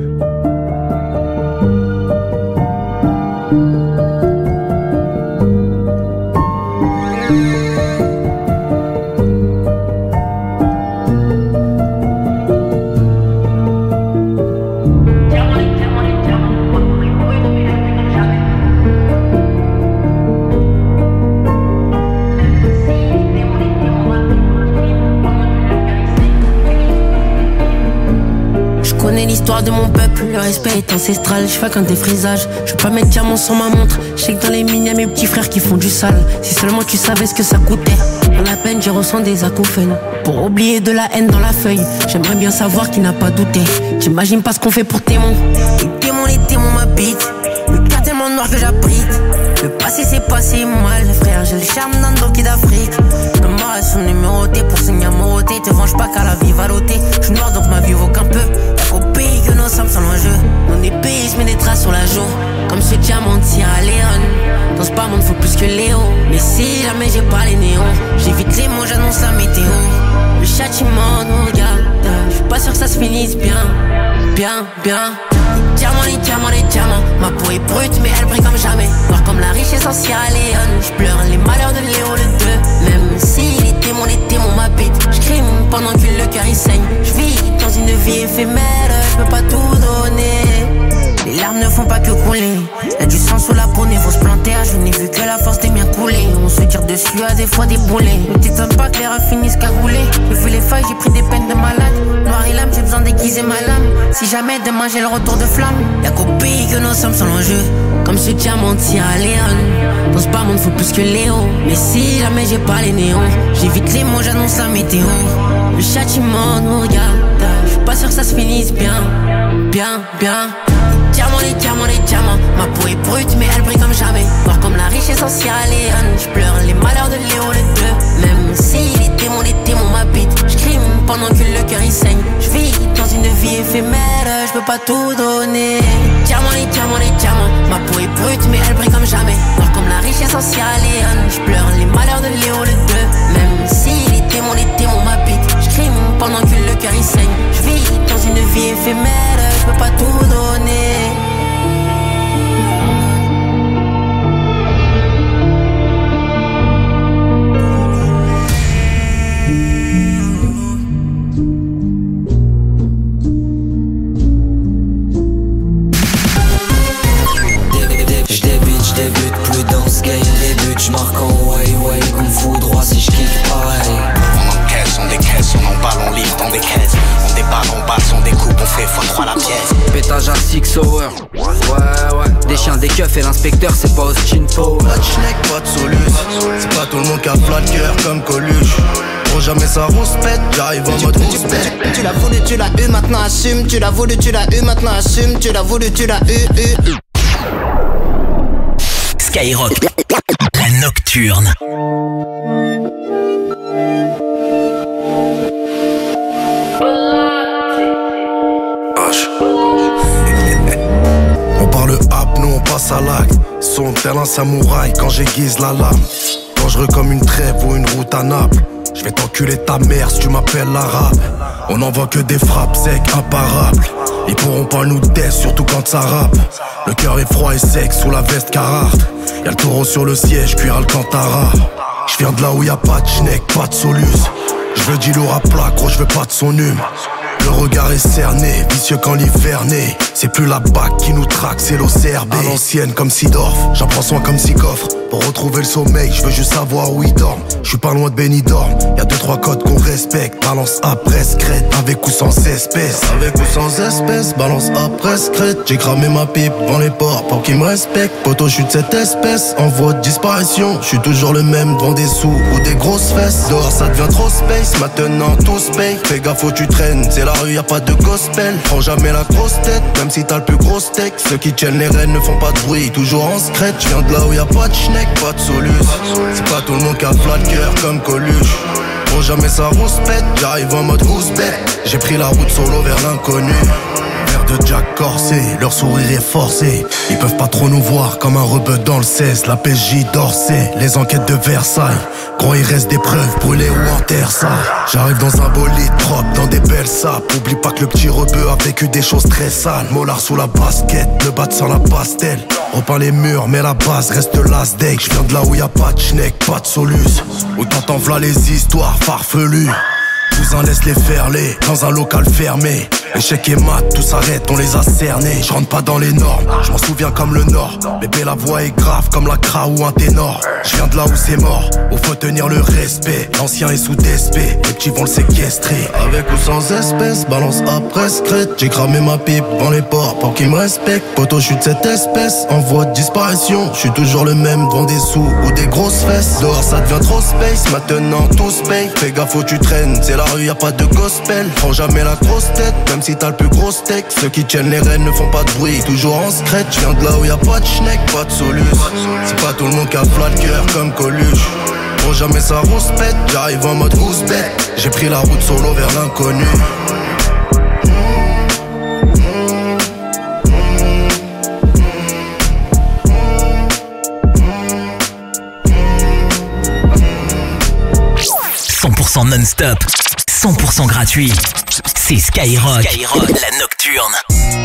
[SPEAKER 20] L'histoire de mon peuple, le respect est ancestral. Je fais qu'un défrisage, je veux pas mettre diamant sur ma montre. Je sais que dans les mines y'a mes petits frères qui font du sale. Si seulement tu savais ce que ça coûtait. Dans la peine je ressens des acouphènes. Pour oublier de la haine dans la feuille, j'aimerais bien savoir qui n'a pas douté. J'imagine pas ce qu'on fait pour témoins. Les démons m'habitent. Le cœur tellement noir que j'abrite. Le passé s'est passé mal, frère, j'ai le charme d'un doki d'Afrique. Le mort est son numéroté pour signer amoroté. Te venge pas qu'à la vie va l'ôter. Je suis noir donc ma vie vaut qu'un peu. Y'a qu'au pays que nos sommes sans l'enjeu. Mon épée se met des traces sur la joue. Comme ce diamant de Sierra Leone. Dans ce bas monde faut plus que Léo. Mais si jamais j'ai pas les néons, j'évite les mots, j'annonce la météo. Le châtiment nous regarde. Je suis pas sûr que ça se finisse bien. Bien, bien. Les diamants, ma peau est brute mais elle brille comme jamais. Noir comme la richesse en Sierra Leone. Je pleure les malheurs de Léo le 2. Même si les démons m'habitent. Je crime pendant que le cœur il saigne. Je vis dans une vie éphémère, je peux pas tout donner. Les larmes ne font pas que couler. Y'a du sang sous la peau, faut se planter. Je n'ai vu que la force des miens couler. On se tire dessus à des fois des boulets. Ne t'étonne pas que les rats finissent cagoulés. J'ai vu les feuilles, j'ai pris des peines de malade. Noir et lame, j'ai besoin d'aiguiser ma lame. Si jamais demain j'ai le retour de flamme, y'a qu'au pays que nos sommes sont l'enjeu. Comme ce diamant de Sierra Leone. Dans ce bas monde faut plus que Léo. Mais si jamais j'ai pas les néons, j'évite les mots, j'annonce la météo. Le châtiment nous regarde. Je suis pas sûr que ça se finisse bien. Bien, bien. Les diamants, ma peau est brute mais elle brille comme jamais. Voir comme la richesse en Sierra Leone. Je pleure les malheurs de Léo le 2. Même si les démons m'habitent. Je crime pendant que le cœur il saigne. Je vis dans une vie éphémère, je peux pas tout donner. Les diamants, ma peau est brute mais elle brille comme jamais. Voir comme la richesse en Sierra Leone. Je pleure les malheurs de Léo le 2. Même si les démons m'habitent. Je crime pendant que le cœur il saigne. Je vis dans une vie éphémère, je peux pas tout donner.
[SPEAKER 3] J'débute plus dans ce game, débute, j'marque en way, qu'on me fout droit si j'kiffe pareil.
[SPEAKER 5] On encaisse, on décaisse, on emballe, on livre dans des caisses. On déballe, on basse, on découpe, on fait x3 la pièce.
[SPEAKER 3] Pétage à 6 hours, ouais. Des chiens, des keufs et l'inspecteur c'est pas Austin Power.
[SPEAKER 18] Pas de schneck, pas de soluce. C'est pas tout le monde qui a flat cœur comme Coluche. Pour jamais ça rouspète, j'arrive en mode rouspète.
[SPEAKER 20] Tu l'as voulu, tu l'as eu, maintenant assume. Tu l'as voulu, tu l'as eu, maintenant assume. Tu l'as voulu, tu l'as eu.
[SPEAKER 2] Skyrock, la nocturne.
[SPEAKER 21] tel un samouraï quand j'aiguise la lame. Dangereux comme une trêve ou une route à Naples. Je vais t'enculer ta mère si tu m'appelles l'arabe. On n'envoie que des frappes secs, imparables. Ils pourront pas nous tester, surtout quand ça rappe. Le cœur est froid et sec sous la veste Carhartt. Y'a le taureau sur le siège, cuir Alcantara. Je viens de là où y'a pas de schneck, pas de solus. Je veux du lourd à plat, gros, je veux pas de son hume. Le regard est cerné, vicieux quand l'hiver naît. C'est plus la BAC qui nous traque, c'est l'OCRB. À l'ancienne comme Sidorf, j'en prends soin comme Sikoffre. Pour retrouver le sommeil, je veux juste savoir où il dort. Je suis pas loin de Benidorm, y'a 2-3 codes qu'on respecte. Balance après secrète, avec ou sans espèce. Avec ou sans espèce, balance après secrète. J'ai cramé ma pipe devant les ports pour qu'ils me respectent. Poto, je suis de cette espèce, en voie de disparition. Je suis toujours le même devant des sous ou des grosses fesses. Dehors ça devient trop space, maintenant tout se paye. Fais gaffe où tu traînes, c'est la rue, y'a pas de gospel. Prends jamais la grosse tête, même si t'as le plus gros steak. Ceux qui tiennent les rênes ne font pas de bruit, toujours en secret. Je viens de là où y'a pas de schneck, pas de solus. C'est pas tout le monde qui a flat de cœur comme Coluche. Pour jamais ça rouspète, j'arrive en mode rouspète. J'ai pris la route solo vers l'inconnu. Verre de Jack corsé, leur sourire est forcé. Ils peuvent pas trop nous voir comme un rebeu dans le 16. La PJ d'Orsay, les enquêtes de Versailles. Gros il reste des preuves brûlées ou en terre ça. J'arrive dans un bolide propre, dans des belles sapes. Oublie pas que le petit rebeu a vécu des choses très sales. Mollard sous la basket, le bat sans la pastel. Repeins les murs, mais la base reste l'as deck. Je viens de là où y'a pas de schneck, pas de solus. Où t'entends v'là les histoires farfelues. Cousin laisse les faire les dans un local fermé. Échec et mat, tout s'arrête, on les a cernés. Je rentre pas dans les normes, je m'en souviens comme le Nord. Bébé la voix est grave comme la cra ou un ténor. Je viens de là où c'est mort, où faut tenir le respect. L'ancien est sous DSP, les petits vont le séquestrer. Avec ou sans espèce, balance après secrète. J'ai cramé ma pipe devant les ports pour qu'ils me respectent. Poto, je suis de cette espèce, en voie de disparition. Je suis toujours le même devant des sous ou des grosses fesses. Dehors ça devient trop space, maintenant tout se paye. Fais gaffe où tu traînes, c'est la rue, y'a pas de gospel. Prends jamais la grosse tête, même si t'as le plus gros steak. Ceux qui tiennent les rênes ne font pas de bruit, toujours en secret. Je viens de là où y'a pas de schneck, pas de solus. C'est pas tout le monde qui a flat de cœur comme Coluche. Pour jamais ça rouspète, j'arrive en mode rouspète. J'ai pris la route solo vers l'inconnu.
[SPEAKER 2] Non-stop, 100% gratuit. C'est Skyrock, la nocturne.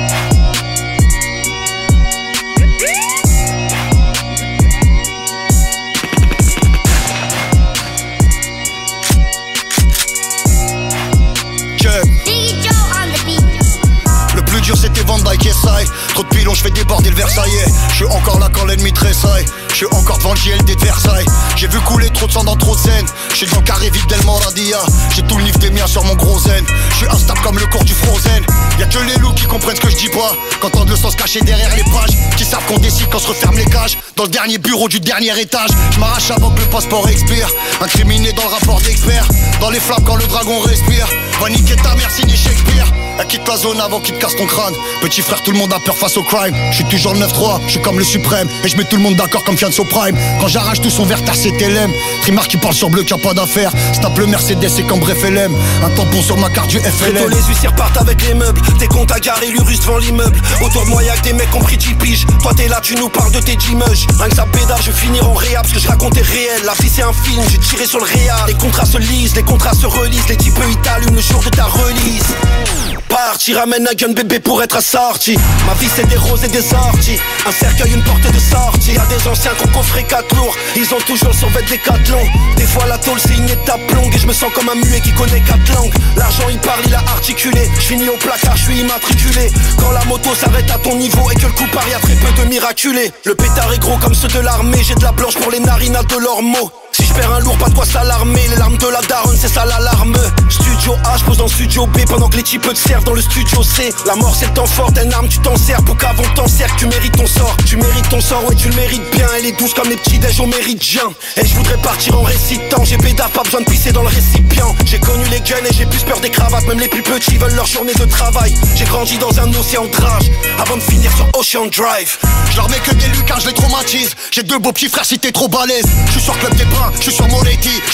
[SPEAKER 18] Le plus dur c'était Van Dyke et Sai. Trop de pilons, je fais déborder le Versaillais. Je suis encore là quand l'ennemi tressaille. Je suis encore devant le JLD de Versailles. J'ai vu couler trop de sang dans trop de scènes. Je suis dans le carré vide d'El Moradia. J'ai tout le nif des miens sur mon gros zen. Je suis instable comme le cours du Frozen. Y'a que les loups qui comprennent ce que je dis pas. Qu'entendent le sens caché derrière les pages. Qui savent qu'on décide quand se referme les cages. Dans le dernier bureau du dernier étage. Je m'arrache avant que le passeport expire. Incriminé dans le rapport d'expert. Dans les flammes quand le dragon respire. Va niquer ta mère signé Shakespeare. Elle quitte la zone avant qu'il te casse ton crâne. Petit frère, tout le monde a peur face au crime. Je suis toujours le 9-3, je suis comme le suprême. Et je mets tout le monde d'accord comme Fianso Prime. Quand j'arrache tout son verre, t'as CTLM. Trimar qui parle sur bleu, qui a pas d'affaires. Snap le Mercedes et cambre FLM. Un tampon sur ma carte du FLM.
[SPEAKER 22] Bientôt les huissiers repartent avec les meubles. Des comptes à garer, l'urus devant l'immeuble. Autour de moi y'a que des mecs qui ont pris 10 piges. Toi t'es là, tu nous parles de tes G-mush. Rien que ça pédale, je vais finir en réa parce que je racontais réel. La vie c'est un film, j'ai tiré sur le réal. Les contrats se lisent, les contrats se relisent. Les types ils t'allument le jour de ta release. Parti, ramène un gun bébé pour être assorti. Ma vie c'est des roses et des orties. Un cercueil, une porte de sortie. Y'a des anciens qui ont coffré 4 lourds. Ils ont toujours survêt des 4 longs. Des fois la tôle c'est une étape longue. Et je me sens comme un muet qui connaît 4 langues. L'argent il parle, il a articulé. Je finis au placard, je suis immatriculé. Quand la moto s'arrête à ton niveau et que le coup part, y'a très peu de miraculés. Le pétard est gros comme ceux de l'armée. J'ai de la blanche pour les narinades de leurs mots. Si je perds un lourd, pas de quoi s'alarmer. Les larmes de la daronne, c'est ça l'alarme. Studio A, je pose dans studio B. Pendant que les types te servent dans le studio C. La mort c'est le temps fort, t'as une arme, tu t'en sers. Pour qu'avant t'en sers, tu mérites ton sort. Tu mérites ton sort, ouais tu le mérites bien. Elle est douce comme les petits déj, on mérite bien. Et je voudrais partir en récitant. J'ai pédave, pas besoin de pisser dans le récipient. J'ai connu les guns et j'ai plus peur des cravates. Même les plus petits veulent leur journée de travail. J'ai grandi dans un océan de rage avant de finir sur Ocean Drive.
[SPEAKER 18] Je leur mets que des lucards, je les traumatise. J'ai 2 beaux petits frères si t'es trop balèze. Je suis sur Club des Pins, je suis sur Moretti. Je t'empêche de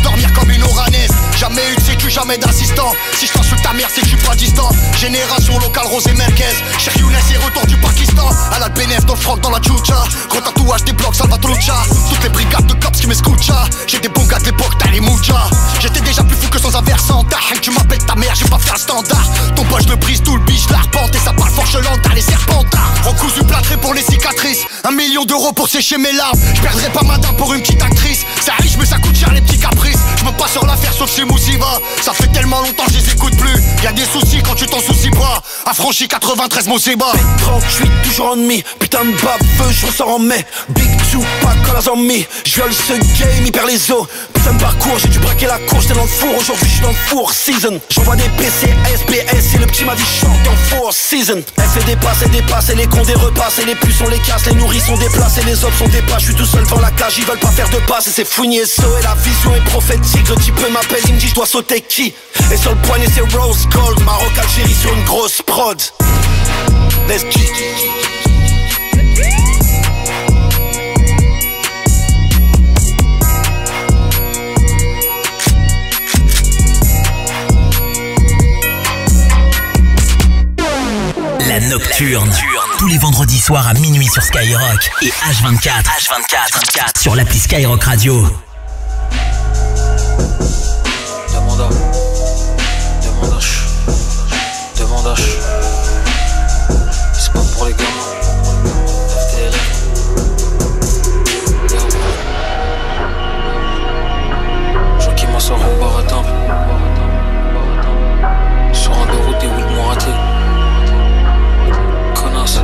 [SPEAKER 18] dormir comme une oranaise. Jamais eu de sécu, jamais d'assistant. Si je t'insulte ta mère, c'est que je suis pas distant. Génération locale, Rosé Merguez. Cheikh Younes et retour du Pakistan. À la BNF, dans le froc, dans la tchoucha. Gros tatouage, des blocs, Salvatrucha. Toutes les brigades de cops qui m'escoucha. J'ai des bons gars de l'époque, t'as les moucha. J'étais déjà plus fou que sans un versant. Tu m'appelles ta mère, j'ai pas fait un standard. Ton poche le brise, tout le biche, la repente. Et ça parle forche lente, t'as les serpentards. Recousu plâtré pour les cicatrices. 1 million d'euros pour sécher mes larmes. J'perdrai pas ma dame pour une petite actrice. Ça riche mais ça coûte cher les petits caprices. J'me passe sur l'affaire sauf chez Moussiva. Ça fait tellement longtemps que je les écoute plus. Y'a des soucis quand tu t'en soucies pas. Affranchi 93 Moseba.
[SPEAKER 22] 38 toujours en demi. Putain de baveux, je ressors en mai. Big Tupac à la zombie. J'viole ce game, il perd les os. Putain de parcours, j'ai dû braquer la course. J'étais dans le four, aujourd'hui j'suis dans le four season. J'envoie des PC, SPS et le petit m'a dit chante en four season. Elle fait des passes, elle dépasse, et les cons des repas. Et les puces on les casse, les nourris sont déplacés. Les autres sont des pas, j'suis tout seul devant la cage. Ils veulent pas faire de passe et c'est fouini et so. Et la vision est prophétique, le type m'appelle, il me dit j'dois sauter qui. Et sur le poignet c'est Rose Gold, Maroc, Algérie sur une grosse prod. Let's G.
[SPEAKER 2] La Nocturne. Tous les vendredis soirs à minuit sur Skyrock et H24 sur l'appli Skyrock Radio.
[SPEAKER 1] Demandage. C'est pas pour les gamins. FTL. Joachim m'a sorti un baratin. Sur un de route des weed m'ont raté. Connasse.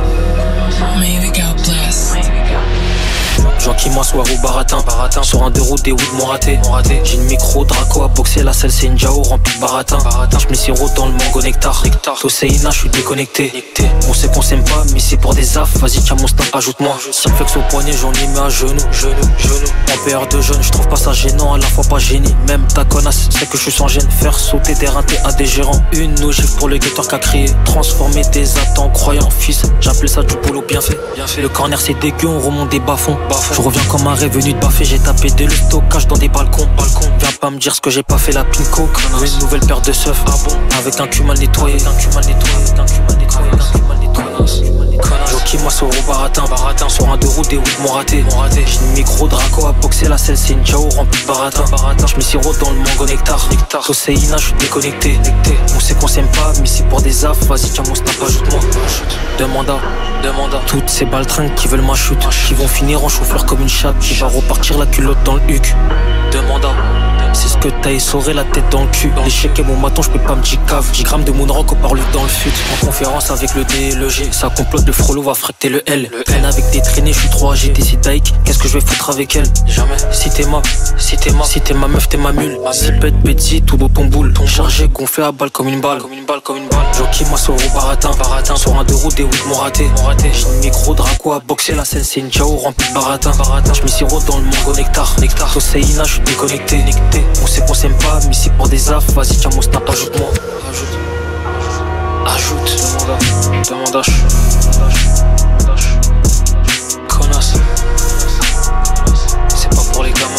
[SPEAKER 1] Joachim m'asseoir au baratin. Sur un de route des weed m'ont raté. J'ai une micro Draco à boxer, la selle c'est une Jao remplie de baratin. J'mets sirop dans le mango nectar. Toséina, j'suis déconnecté. On sait qu'on s'aime pas, mais c'est pour des affs. Vas-y tiens mon snap, ajoute-moi. Si me flex au poignet, j'en ai mis à genoux. En PR de jeune, j'trouve pas ça gênant, à la fois pas génie. Même ta connasse, c'est que j'suis sans gêne. Faire sauter des rintés à des gérants. Une ogive pour le guetteur qu'a crié. Transformer des attentes en croyants fils. J'appelle ça du boulot bien fait. Le corner c'est dégueu, on remonte des bas-fonds. Je reviens comme un rêve venu de baffer. J'ai tapé de stockage dans des balcons. Viens pas me dire ce que j'ai pas fait, la pinko. Une nouvelle paire de seufs. Avec un cul mal nettoyé. Joachim m'a sauvé au baratin. Sur un de route des weed m'ont raté. J'ai une micro Draco à boxer, la selle c'est une Jao remplie de baratin. J'mets sirop dans le mango nectar. Toséina, j'suis déconnecté. On sait qu'on s'aime pas, mais c'est pour des affs. Vas-y tiens mon snap, ajoute-moi. Demanda. Toutes ces baltringues qui veulent ma chute, qui vont finir en chauffeur comme une chatte, qui va repartir la culotte dans le huc. Demanda. C'est ce que t'as essoré la tête dans le cul. L'échec est mon maton, j'peux pas me dire cave. 10 grammes de moonrock au parle dans le fut. En conférence avec le D et le G. Ça complote, le frollo va fracter le L. N avec des traînées, j'suis trop âgé. T'es si daïque, qu'est-ce que je vais foutre avec elle? Jamais. Si t'es ma meuf, t'es ma mule. Zipette, petit, tout dans ton boule. Chargé, gonflé à balle comme une balle. Joachim m'a sauvé au baratin. Sur un de route des weed m'ont raté. J'ai une micro Draco à boxer, la scène c'est une Jao remplie de baratin. J'mets sirop dans le mango nectar. Toséina, j'suis déconnecté. On sait qu'on s'aime pas, mais c'est pour des affs. Vas-y tiens mon snap, ajoute-moi. Ajoute. Demandage. Connasse. C'est pas pour les gamins.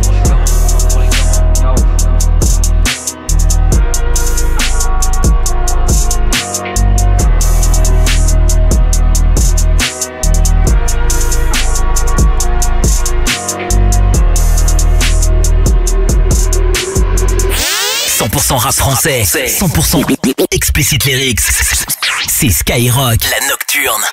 [SPEAKER 2] 100% rap français, 100% explicit lyrics. C'est Skyrock, la Nocturne.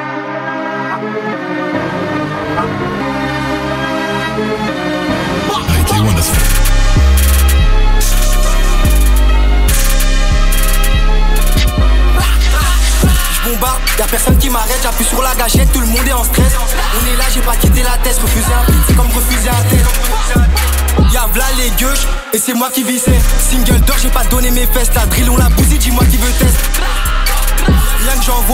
[SPEAKER 18] Y'a personne qui m'arrête, j'appuie sur la gâchette, tout le monde est en stress. On est là, j'ai pas quitté la tête, refuser un beat, c'est comme refuser un tête. Y'a v'là les gueuches, et c'est moi qui vissais. Single d'or, j'ai pas donné mes fesses, la drill on la bousille, dis-moi qui veut test. Rien que j'envoie,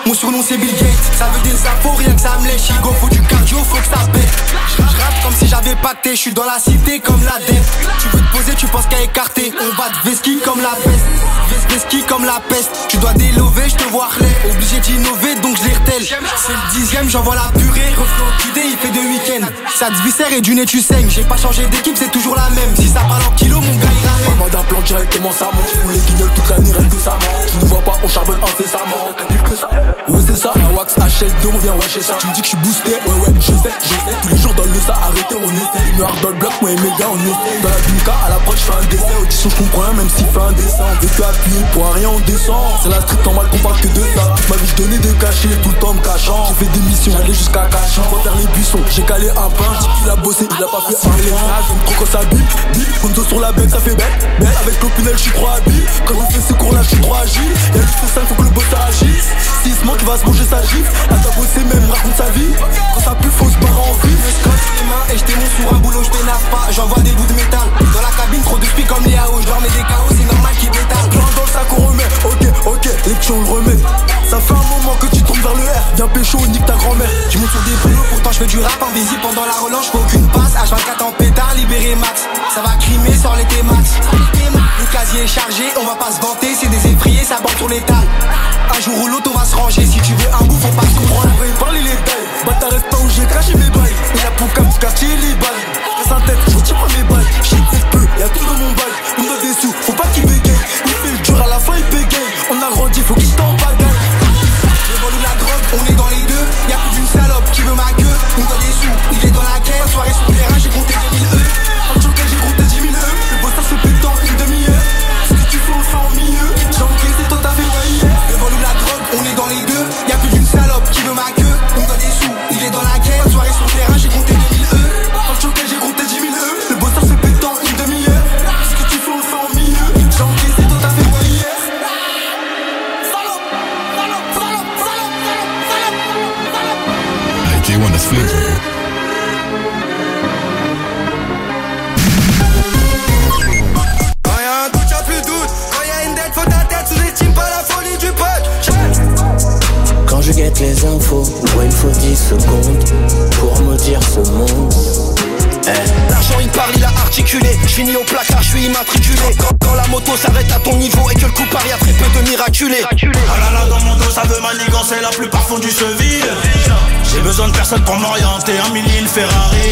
[SPEAKER 18] Mon surnom c'est Bill Gates. Ça veut des infos, rien que ça me lèche. Chigo, faut du cardio, faut que ça pète. J'rappe comme si j'avais pas de thé. J'suis dans la cité comme la dette. Tu veux te poser, tu penses qu'à écarter. On va te veski comme la peste. Veski comme la peste. Tu dois délover, j'te vois relais. Obligé d'innover, donc je les retèle. C'est le 10ème, j'envoie la purée. Reflet orchidée, il fait 2 week-ends. Ça te viscère et du nez tu saignes. J'ai pas changé d'équipe, c'est toujours la même. Si ça parle en kilo, mon gars il ramène.
[SPEAKER 4] Maman d'un plan directement ça monte. J'fous les guignols toute l'année, reste que ça monte. Tu ne vois pas, on charbonne incessamment. Ouais c'est ça, un wax HL2, on vient wesh ça. Tu me dis que je suis boosté, ouais je sais. Tous les jours dans le ça, arrêtez, on essaie. Une heure dans le bloc, moi et mes gars, on essaie. Dans la Dunka, à l'approche, j'fais un dessin. Audition, j'comprends rien, même s'il fait un dessin. On veut que appuyer, pour un rien, on descend. C'est la street, normal qu'on parle que de ça. Ma vie, j'donnais des cachets, tout le temps me cachant. J'ai fait des missions, j'allais jusqu'à Cachan. Faut faire les buissons, j'ai calé un pain. Il a bossé, il a pas fait un lénage. J'aime trop quand ça bip, Gonzo sur la bête, ça fait bête. Avec l'opinel, j'suis trop habile. Quand je fais ce cours là, j'suis trop agile. Y'a juste ça, faut que le boss agisse. Si il se manque, il va se manger sa gifle. À ta bosser même, raconte sa vie. Quand ça pue, faut se barrer en vie.
[SPEAKER 18] Je scotche les mains et j'démonte sur un boulot, j'pénave pas. J'envoie des bouts de métal. Dans la cabine, trop de spi comme les AO. J'dormais des chaos, c'est normal qu'ils pétalent.
[SPEAKER 4] Plein dans le sac, on remet. Ok, les petits, on le remet. Ça fait un moment que tu tombes vers le R. Viens pécho, nique ta grand-mère.
[SPEAKER 18] Tu montes sur des boulots, pourtant j'fais du rap invisible. Pendant la relance, j'fais aucune passe. H24 en pétard, libéré max. Ça va crimer, sort les T-Max. Le casier est chargé, on va pas se vanter. C'est des effrayés, ça bande sur l'étal. Un jour ou l'autre, on va se ranger. Si tu veux un bout, faut pas se comprendre.
[SPEAKER 4] On va y parler les tailles. Bâtard reste pas où j'ai caché mes bails. Et la pour comme quartier, les balles. Casse un tête, je tire pas mes balles. J'ai fait peu, y'a tout dans mon bail. On a des sous, faut pas qu'il bégaye. Il fait le dur à la fin, il bégaye. On a grandi, faut qu'il t'en bagaille.
[SPEAKER 18] Le vol ou la drogue, on est dans les deux. Y'a plus d'une salope qui veut ma queue. On doit des sous, il est dans la caisse. Soirée sur le terrain, j'ai compté 2000 E. En choqué, j'ai compté 10 000 E. Le boss, ça se pète dans une demi-heure. Ce que tu fais, on le fait en milieu. J'ai encaissé, toi t'as fait pas hier. Le vol ou la drogue, on est dans les deux. Y'a plus d'une salope qui veut ma queue. On doit des sous, il est dans la caisse. Soirée sur le terrain, j'ai compté 2000 E. En choqué, j'ai compté 10 000 E. Le boss, ça se pète dans une demi-heure. Ce que tu fais, on le fait en milieu. J'ai encaissé, toi t'as fait pas hier.
[SPEAKER 6] J1, that's flames right here.
[SPEAKER 18] Quand y'a un doute, y'a plus de doute. Quand y'a une dette, faut ta tête. Sous-estime pas la folie du pote.
[SPEAKER 17] Quand je guette les infos, ouais, il me faut 10 secondes pour maudire ce monde.
[SPEAKER 22] L'argent il parle, il a articulé. J'finis au placard, j'suis immatriculé. Quand la moto s'arrête à ton niveau et que le coup part, y'a très peu de miraculés.
[SPEAKER 5] Ah là là, dans mon dos ça veut manigancer la plus profondue se vide. J'ai besoin de personne pour m'orienter. Un millier, une Ferrari,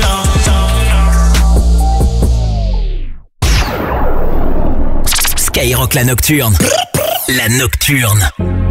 [SPEAKER 2] Skyrock la nocturne. La nocturne.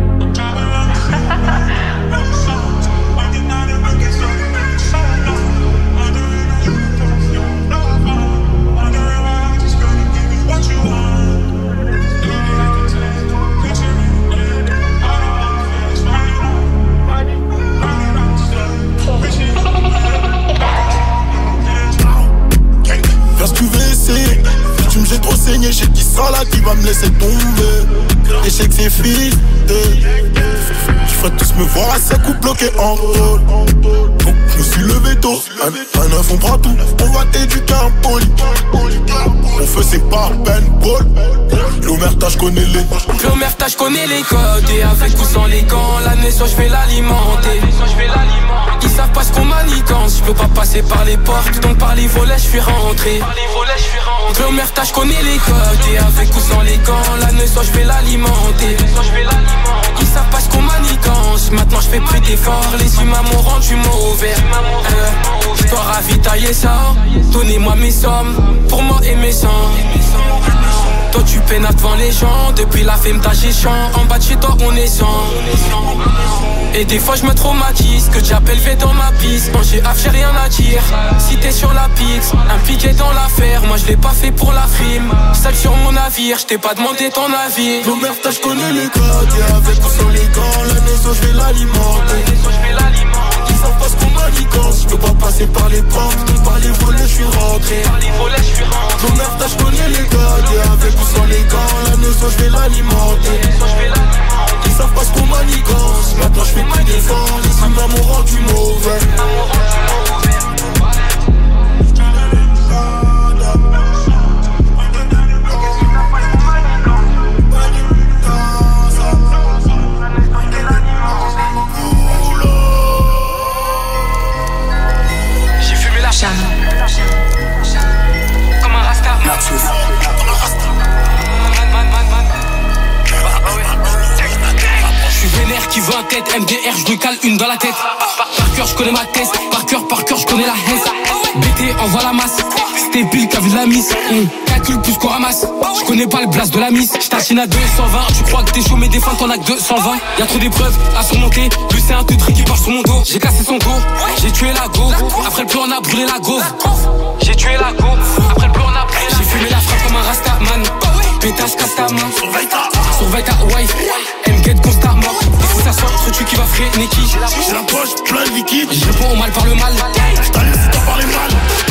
[SPEAKER 5] Tu me jettes trop saigné, je sais qui sera là, qui va me laisser tomber. Et je sais que c'est fidèle. Je ferais tous me voir à sec ou bloqué en rôle. Donc je me suis levé tôt. Un neuf, on prend tout. On va t'éduquer un poli. On fait c'est par paintball. L'omerta, je connais les.
[SPEAKER 23] L'omerta, je connais les codes. Et avec ou sans les gants, la naissance, je vais l'alimenter. Ils savent pas ce qu'on manigance. Je peux pas passer par les portes, donc par les volets, je suis rentré. L'omerta, je connais les codes. Et avec ou sans les gants, la naissance, je vais l'alimenter. Ils savent pas ce qu'on manigance. Maintenant, je fais plus d'efforts. Les humains m'ont rendu mauvais. Je dois ravitailler ça. Donnez-moi mes sommes pour moi et mes sangs. Toi tu peines devant les gens. Depuis la femme d'agéchant. En bas de chez toi on est sans. Et des fois je me traumatise. Que j'appelle V dans ma piste. Quand j'ai affaire j'ai rien à dire. Si t'es sur la pix, impliqué dans l'affaire. Moi je l'ai pas fait pour la frime. Seul sur mon navire, je t'ai pas demandé ton avis.
[SPEAKER 5] L'omerta je connais les codes. Et avec ou sans les gants, la maison je vais l'alimenter. Ils savent pas ce qu'on manigance. Je peux pas passer par les portes. Donc par les volets je suis rentré. L'omerta je connais les codes. Et avec ou sans les gants, la maison je vais l'alimenter. Ils savent pas ce qu'on manigance. Maintenant je fais plus d'efforts. Les humains m'ont rendu mauvais.
[SPEAKER 23] tête. MDR, je me cale une dans la tête. Par cœur, je connais ma thèse. Par cœur, je connais la haine. BT, envoie la masse. C'était Bill qui a vu de la mise. Calcule plus qu'on ramasse. Je connais pas le blast de la mise. J't'achine à 220. Tu crois que t'es chaud, mais des fins t'en as que 220. Y'a trop d'épreuves à surmonter. Lui, c'est un teutri qui part sur mon dos. J'ai cassé son dos. J'ai tué la go. Après le plan, on a brûlé la go. J'ai tué la go. Après le plan, on a brûlé la go. J'ai fumé la frappe comme un rastaman. Pétasse, casse ta main. Surveille ta wife. Elle me guette constamment. Et si ça sort, truc qui va freiner qui.
[SPEAKER 6] J'ai la poche plein de liquide.
[SPEAKER 23] Je réponds au mal par le mal.
[SPEAKER 6] J't'allume si t'en parles mal.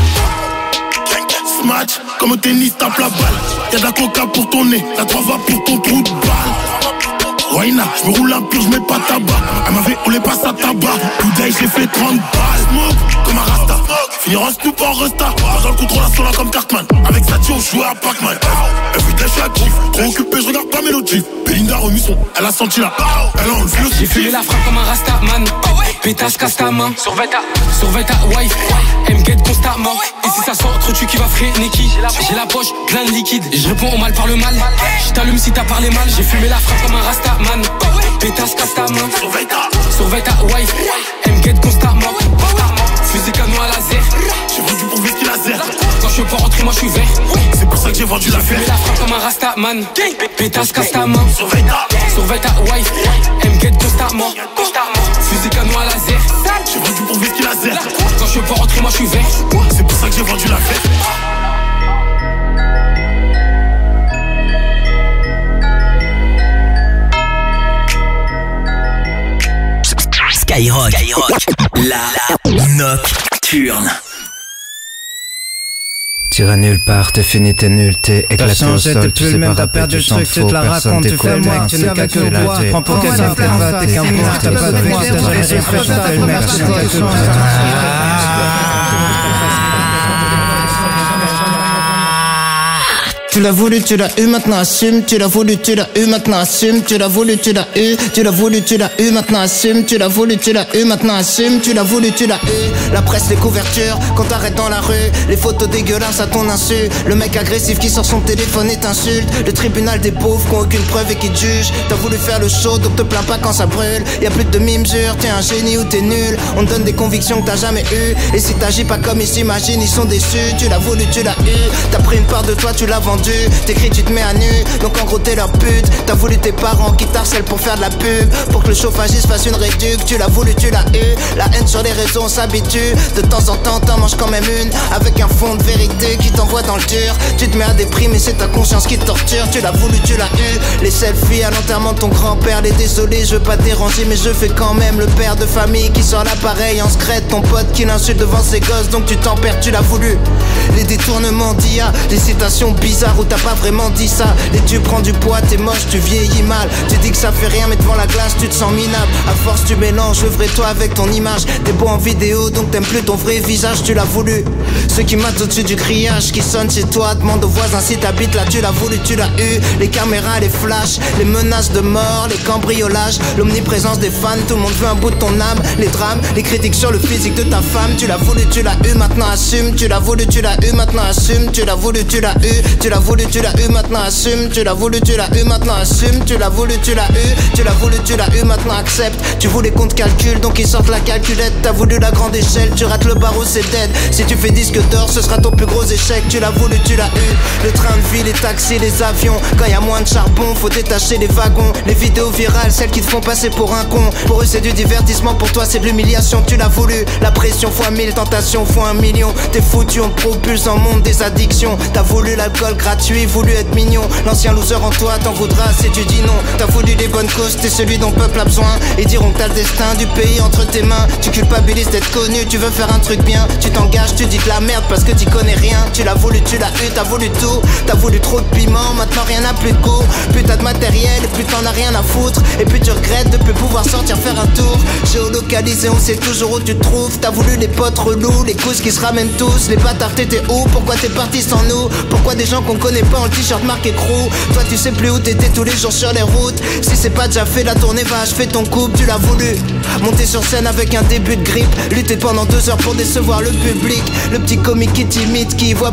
[SPEAKER 6] Ce match, comme au tennis, tape la balle. Y'a de la coca pour ton nez, la 3 va pour ton trou de balle. Wayna, j'me roule un pur, j'mets pas tabac. Elle m'avait roulé pas sa tabac. Today j'ai fait 30 balles. Smoke comme un rasta. Finir en snoop en resta. Dans le contrôle à sola comme Cartman. Avec Satio, j'jouais à Pac-Man. Everyday je suis actif. Trop occupé, je regarde pas Mélodie. Belinda remis son, elle a senti la. Elle a enlevé le
[SPEAKER 23] J'ai fumé la frappe comme un rastaman. Pétasse, casse ta main. Surveille ta wife. Elle me guette constamment. Et si ça sort, truc qui va freiner qui. J'ai la poche plein de liquide. Et je réponds au mal par le mal. Je t'allume si t'as parlé mal. J'ai fumé la frappe comme un rastaman. Pétasse, casse ta main. Surveille ta wife. Elle me guette constamment. Fusil canon à laser.
[SPEAKER 6] J'ai vendu pour vestir laser.
[SPEAKER 23] Quand je veux pas rentrer, moi je suis vert.
[SPEAKER 6] C'est pour ça que j'ai vendu la fête.
[SPEAKER 23] J'ai fumé la frappe comme un rastaman. Pétasse, casse ta main. Surveille ta wife. Elle me guette constamment. Fusil canon à laser.
[SPEAKER 6] J'ai vendu pour vestir laser.
[SPEAKER 23] Quand je veux pas rentrer, moi je suis vert.
[SPEAKER 6] C'est pour ça que j'ai vendu la fête.
[SPEAKER 2] Skyrock, la nocturne.
[SPEAKER 8] T'iras nulle part, t'es fini, t'es nul, t'es éclaté au sol, tu sais pas rapper, tu chantes faux, personne t'écoute, tu n'es qu'à tuer la tête. Prends pour quelqu'un t'es va, t'es qu'un bourge, t'as pas de voix, t'as jamais rien fait, chanter une merde, personne t'écoute.
[SPEAKER 10] Tu l'as voulu, tu l'as eu, maintenant assume. Tu l'as voulu, tu l'as eu, maintenant assume. Tu l'as voulu, tu l'as eu. Tu l'as voulu, tu l'as eu, maintenant assume. Tu l'as voulu, tu l'as eu, maintenant assume. Tu l'as voulu, tu l'as eu. La presse, les couvertures, quand t'arrêtes dans la rue. Les photos dégueulasses à ton insu. Le mec agressif qui sort son téléphone et t'insulte. Le tribunal des pauvres qui ont aucune preuve et qui te jugent. T'as voulu faire le show, donc te plains pas quand ça brûle. Y'a plus de demi-mesure, t'es un génie ou t'es nul. On te donne des convictions que t'as jamais eues. Et si t'agis pas comme ils s'imaginent, ils sont déçus. Tu l'as voulu, tu l'as eu. T'as pris une part de toi, tu l'as vendu. T'écris, tu te mets à nu, donc en gros t'es leur pute. T'as voulu tes parents qui t'harcèlent pour faire de la pub. Pour que le chauffagiste fasse une réduc. Tu l'as voulu, tu l'as eu. La haine sur les réseaux, on s'habitue. De temps en temps, t'en manges quand même une. Avec un fond de vérité qui t'envoie dans le dur. Tu te mets à déprimer, c'est ta conscience qui te torture. Tu l'as voulu, tu l'as eu. Les selfies à l'enterrement de ton grand-père. Les désolés, je veux pas te déranger, mais je fais quand même le père de famille qui sort l'appareil en secret. Ton pote qui l'insulte devant ses gosses, donc tu t'en perds, tu l'as voulu. Les détournements d'IA, les citations bizarres où t'as pas vraiment dit ça. Et tu prends du poids, t'es moche, tu vieillis mal. Tu dis que ça fait rien mais devant la glace tu te sens minable. À force tu mélanges le vrai toi avec ton image. T'es beau en vidéo donc t'aimes plus ton vrai visage. Tu l'as voulu. Ceux qui matent au-dessus du grillage qui sonne chez toi, demande aux voisins si t'habites là. Tu l'as voulu, tu l'as eu. Les caméras, les flashs, les menaces de mort, les cambriolages, l'omniprésence des fans. Tout le monde veut un bout de ton âme. Les drames, les critiques sur le physique de ta femme. Tu l'as voulu, tu l'as eu, maintenant assume. Tu l'as voulu, tu l'as eu, maintenant assume. Tu l'as voulu, tu l'as eu. Tu l'as voulu, tu l'as eu, maintenant assume. Tu l'as voulu, tu l'as eu, maintenant assume. Tu l'as voulu, tu l'as eu. Tu l'as voulu, tu l'as eu, maintenant accepte. Tu voulais qu'on te calcule, donc ils sortent la calculette. T'as voulu la grande échelle, tu rates le barreau, c'est dead. Si tu fais disque d'or, ce sera ton plus gros échec. Tu l'as voulu, tu l'as eu. Le train de vie, les taxis, les avions. Quand y a moins de charbon, faut détacher les wagons. Les vidéos virales, celles qui te font passer pour un con. Pour eux c'est du divertissement, pour toi c'est de l'humiliation. Tu l'as voulu, la pression fois 1000, tentation fois 1 million. T'es foutu, on te propulse en monde des addictions. T'as voulu l'alcool gratuit, voulu être mignon. L'ancien loser en toi t'en voudras si tu dis non. T'as voulu les bonnes causes, t'es celui dont le peuple a besoin. Et diront que t'as le destin du pays entre tes mains. Tu culpabilises d'être connu, tu veux faire un truc bien. Tu t'engages, tu dis de la merde parce que t'y connais rien. Tu l'as voulu, tu l'as eu, t'as voulu tout. T'as voulu trop de piment, maintenant rien n'a plus de goût. Plus t'as de matériel, plus t'en as rien à foutre. Et plus tu regrettes de plus pouvoir sortir faire un tour. Géolocalisé, on sait toujours où tu te trouves. T'as voulu les potes relous, les couses qui se ramènent tous. Les bâtards t'étais où, pourquoi t'es parti sans nous? Pourquoi des gens qu'on connaît pas en t-shirt marqué crew? Toi tu sais plus où t'étais tous les jours sur les routes. Si c'est pas déjà fait, la tournée va achever ton couple. Tu l'as voulu, monter sur scène avec un début de grippe. Lutter pendant 2 heures pour décevoir le public. Le petit comique qui t'imite, qui voit pas que t'es timide.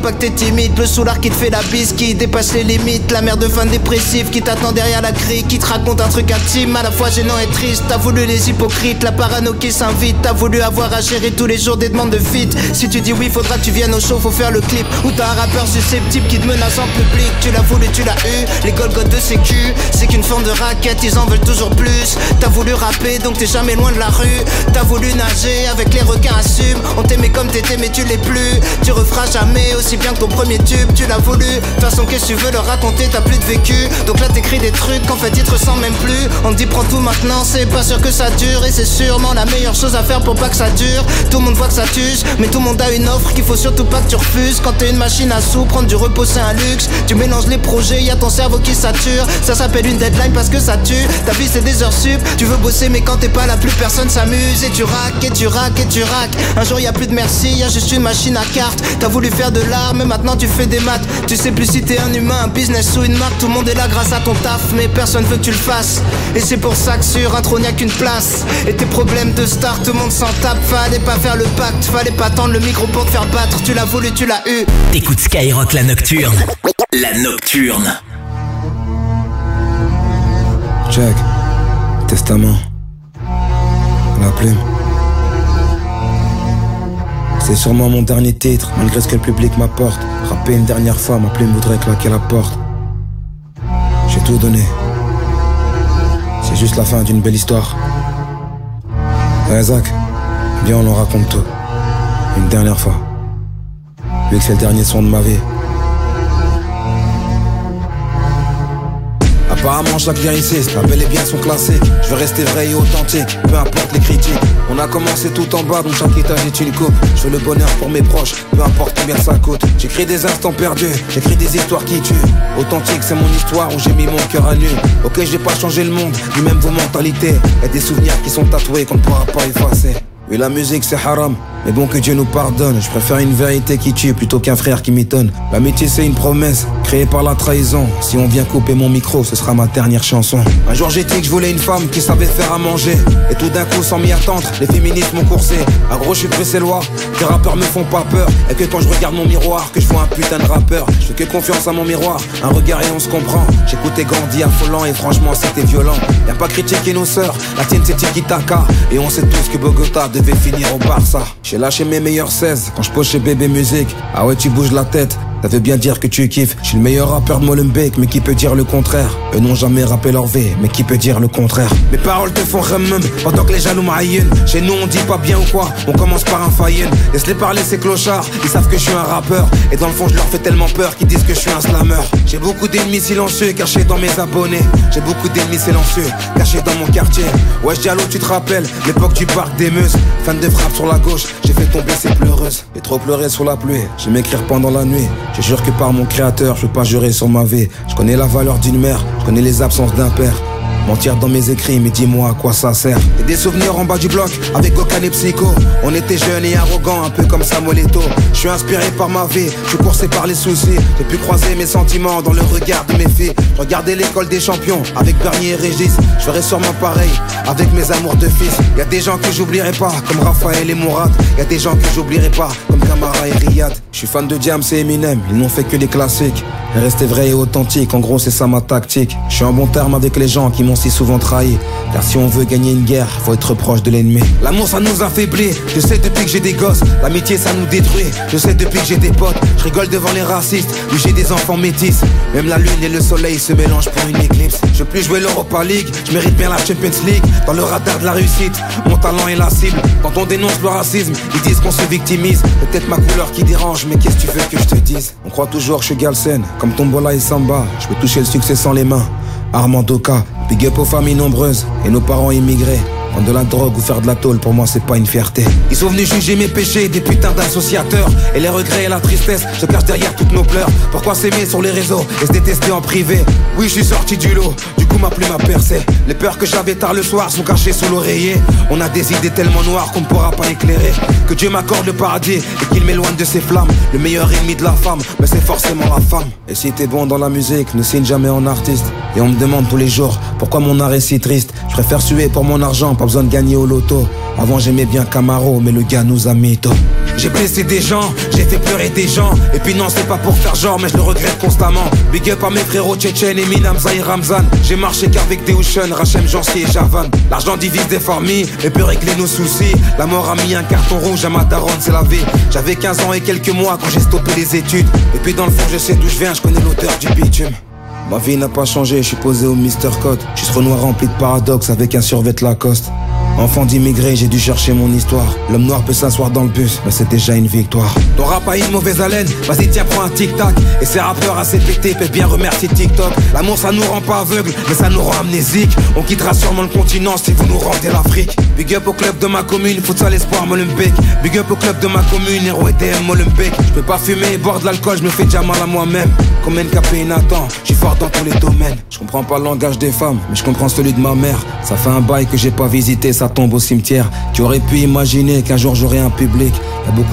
[SPEAKER 10] limite. Le soulard qui te fait la bise, qui dépasse les limites. La mère de fan dépressive qui t'attend derrière la grille, qui te raconte un truc intime, à la fois gênant et triste. T'as voulu les hypocrites, la parano qui s'invite. T'as voulu avoir à gérer tous les jours des demandes de feat. Si tu dis oui, faudra que tu viennes au show, faut faire le clip. Ou t'as un rappeur susceptible qui te menace en public. Tu l'as voulu, tu l'as eu, les Golgoth de sécu. C'est qu'une forme de raquette, ils en veulent toujours plus. T'as voulu rapper, donc t'es jamais loin de la rue. T'as voulu nager, avec les requins assume. On t'aimait comme t'étais, mais tu l'es plus. Tu referas jamais aussi bien que ton premier tube. Tu l'as voulu, de toute façon qu'est-ce que tu veux leur raconter, t'as plus de vécu. Donc là t'écris des trucs qu'en fait ils te ressemblent même plus. On te dit prends tout maintenant, c'est pas sûr que ça dure. Et c'est sûrement la meilleure chose à faire pour pas que ça dure. Tout le monde voit que ça tue, mais tout le monde a une offre qu'il faut surtout pas que tu refuses. Quand t'es une machine à sous, prendre du repos c'est un luxe. Tu mélanges les projets, y'a ton cerveau qui sature. Ça s'appelle une deadline parce que ça tue. Ta vie c'est des heures sup, tu veux bosser mais quand t'es pas là plus personne s'amuse. Et tu raques, et tu raques, et tu raques. Un jour y'a plus de merci, y'a juste une machine à cartes. T'as voulu faire de l'art mais maintenant tu fais des maths. Tu sais plus si t'es un humain, un business ou une marque. Tout le monde est là grâce à ton taf, mais personne veut que tu le fasses. Et c'est pour ça que sur un trône y'a qu'une place. Et tes problèmes de star, tout le monde s'en tape. Fallait pas faire le pacte, fallait pas tendre le micro pour te faire battre. Tu l'as voulu, tu l'as eu.
[SPEAKER 2] T'écoutes Skyrock la nocturne. La nocturne.
[SPEAKER 19] Check. Testament. La plume. C'est sûrement mon dernier titre, malgré ce que le public m'apporte. Rapper une dernière fois, ma plume voudrait claquer la porte. J'ai tout donné. C'est juste la fin d'une belle histoire. Ouais, Zach, viens on en raconte tout. Une dernière fois. Vu que c'est le dernier son de ma vie. Apparemment chaque lyriciste, la belle et bien son classique. Je veux rester vrai et authentique, peu importe les critiques. On a commencé tout en bas, donc chaque étage est une coupe. Je veux le bonheur pour mes proches, peu importe combien ça coûte. J'écris des instants perdus, j'écris des histoires qui tuent. Authentique c'est mon histoire où j'ai mis mon cœur à nu. Ok j'ai pas changé le monde, ni même vos mentalités. Y'a des souvenirs qui sont tatoués qu'on ne pourra pas effacer. Et la musique c'est haram, mais bon que Dieu nous pardonne. Je préfère une vérité qui tue plutôt qu'un frère qui m'étonne. L'amitié c'est une promesse, créée par la trahison. Si on vient couper mon micro, ce sera ma dernière chanson. Un jour j'ai dit que je voulais une femme qui savait faire à manger. Et tout d'un coup sans m'y attendre, les féministes m'ont coursé. À gros je suis bruxellois, les rappeurs me font pas peur. Et que quand je regarde mon miroir, que je vois un putain de rappeur. Je fais que confiance à mon miroir, un regard et on se comprend. J'écoutais Gandhi affolant et franchement c'était violent. Y'a pas critiquer nos sœurs, la tienne c'est tiki-taka. Et on sait tous que Bogota devait finir au Barça. J'ai lâché mes meilleurs 16 quand je pose chez Bébé Musique. Ah ouais tu bouges la tête, ça veut bien dire que tu kiffes. Je suis le meilleur rappeur de Molenbeek, mais qui peut dire le contraire? Eux n'ont jamais rappé leur V, mais qui peut dire le contraire? Mes paroles te font remum, pendant que les jaloux m'aïennent. Chez nous on dit pas bien ou quoi, on commence par un faïen. Laisse-les parler ces clochards, ils savent que je suis un rappeur. Et dans le fond je leur fais tellement peur qu'ils disent que je suis un slammer. J'ai beaucoup d'ennemis silencieux cachés dans mes abonnés. J'ai beaucoup d'ennemis silencieux cachés dans mon quartier. Ouais Diallo tu te rappelles, l'époque du parc des Meuses. Fan de frappe sur la gauche, j'ai fait tomber ces pleureuses. J'ai trop pleuré sous la pluie, j'aime écrire pendant la nuit. Je jure que par mon créateur, je peux pas jurer sur ma vie. Je connais la valeur d'une mère, je connais les absences d'un père. Mentir dans mes écrits, mais dis-moi à quoi ça sert. Et des souvenirs en bas du bloc, avec Gokan et Psycho. On était jeunes et arrogants, un peu comme Samuel Eto'o. Je suis inspiré par ma vie, je suis coursé par les soucis. J'ai pu croiser mes sentiments dans le regard de mes filles. Regardez l'école des champions, avec Bernier et Régis. Je ferai sûrement pareil, avec mes amours de fils. Y'a des gens que j'oublierai pas, comme Raphaël et Mourad. Y'a des gens que j'oublierai pas, comme Camara et Riyad. Je suis fan de Diams et Eminem, ils n'ont fait que des classiques. Rester vrai et authentique, en gros c'est ça ma tactique. Je suis en bon terme avec les gens qui m'ont si souvent trahi. Car si on veut gagner une guerre, faut être proche de l'ennemi. L'amour ça nous affaiblit, je sais depuis que j'ai des gosses. L'amitié ça nous détruit, je sais depuis que j'ai des potes. Je rigole devant les racistes, oui j'ai des enfants métis. Même la lune et le soleil se mélangent pour une éclipse. Je veux plus jouer l'Europa League, je mérite bien la Champions League. Dans le radar de la réussite, mon talent est la cible. Quand on dénonce le racisme, ils disent qu'on se victimise. Peut-être ma couleur qui dérange, mais qu'est-ce que tu veux que je te dise? On croit toujours que je suis Galsen, comme Tombola et Samba. Je peux toucher le succès sans les mains. Armando K, big up aux familles nombreuses et nos parents immigrés. Prendre de la drogue ou faire de la tôle, pour moi c'est pas une fierté. Ils sont venus juger mes péchés, des putains d'associateurs. Et les regrets et la tristesse se cachent derrière toutes nos pleurs. Pourquoi s'aimer sur les réseaux et se détester en privé? Oui je suis sorti du lot, du coup ma plume a percé. Les peurs que j'avais tard le soir sont cachées sous l'oreiller. On a des idées tellement noires qu'on ne pourra pas éclairer. Que Dieu m'accorde le paradis et qu'il m'éloigne de ses flammes. Le meilleur ennemi de la femme, mais c'est forcément la femme. Et si t'es bon dans la musique, ne signe jamais en artiste. Et on me demande tous les jours pourquoi mon art est si triste. Je préfère suer pour mon argent, pas besoin de gagner au loto. Avant j'aimais bien Camaro, mais le gars nous a mytho. J'ai blessé des gens, j'ai fait pleurer des gens. Et puis non, c'est pas pour faire genre, mais je le regrette constamment. Big up à mes frérots Tchétchènes, Eminem, Zahir Ramzan. J'ai marché qu'avec des Ocean, Rachem, Jancy et Javan. L'argent divise des familles et peut régler nos soucis. La mort a mis un carton rouge à ma daronne, c'est la vie. J'avais 15 ans et quelques mois quand j'ai stoppé les études. Et puis dans le fond je sais d'où je viens, je connais l'odeur du bitume. Ma vie n'a pas changé, je suis posé au Mr. Code. Je suis ce Renoir rempli de paradoxes avec un survêt Lacoste. Enfant d'immigré, j'ai dû chercher mon histoire. L'homme noir peut s'asseoir dans le bus, mais c'est déjà une victoire. Ton rap a une mauvaise haleine, vas-y tiens prends un tic-tac. Et ces rappeurs assez pétés peuvent bien remercier TikTok. L'amour ça nous rend pas aveugles, mais ça nous rend amnésiques. On quittera sûrement le continent si vous nous rendez l'Afrique. Big up au club de ma commune, futsal espoir Molenbeek. Big up au club de ma commune, héros EDM Molenbeek. Je peux pas fumer et boire de l'alcool, je me fais déjà mal à moi-même. Combien de caféine attend, je suis fort dans tous les domaines. Je comprends pas le langage des femmes, mais je comprends celui de ma mère. Ça fait un bail que j'ai pas visité, ça tombe au cimetière. Tu aurais pu imaginer qu'un jour j'aurais un public. Y a beaucoup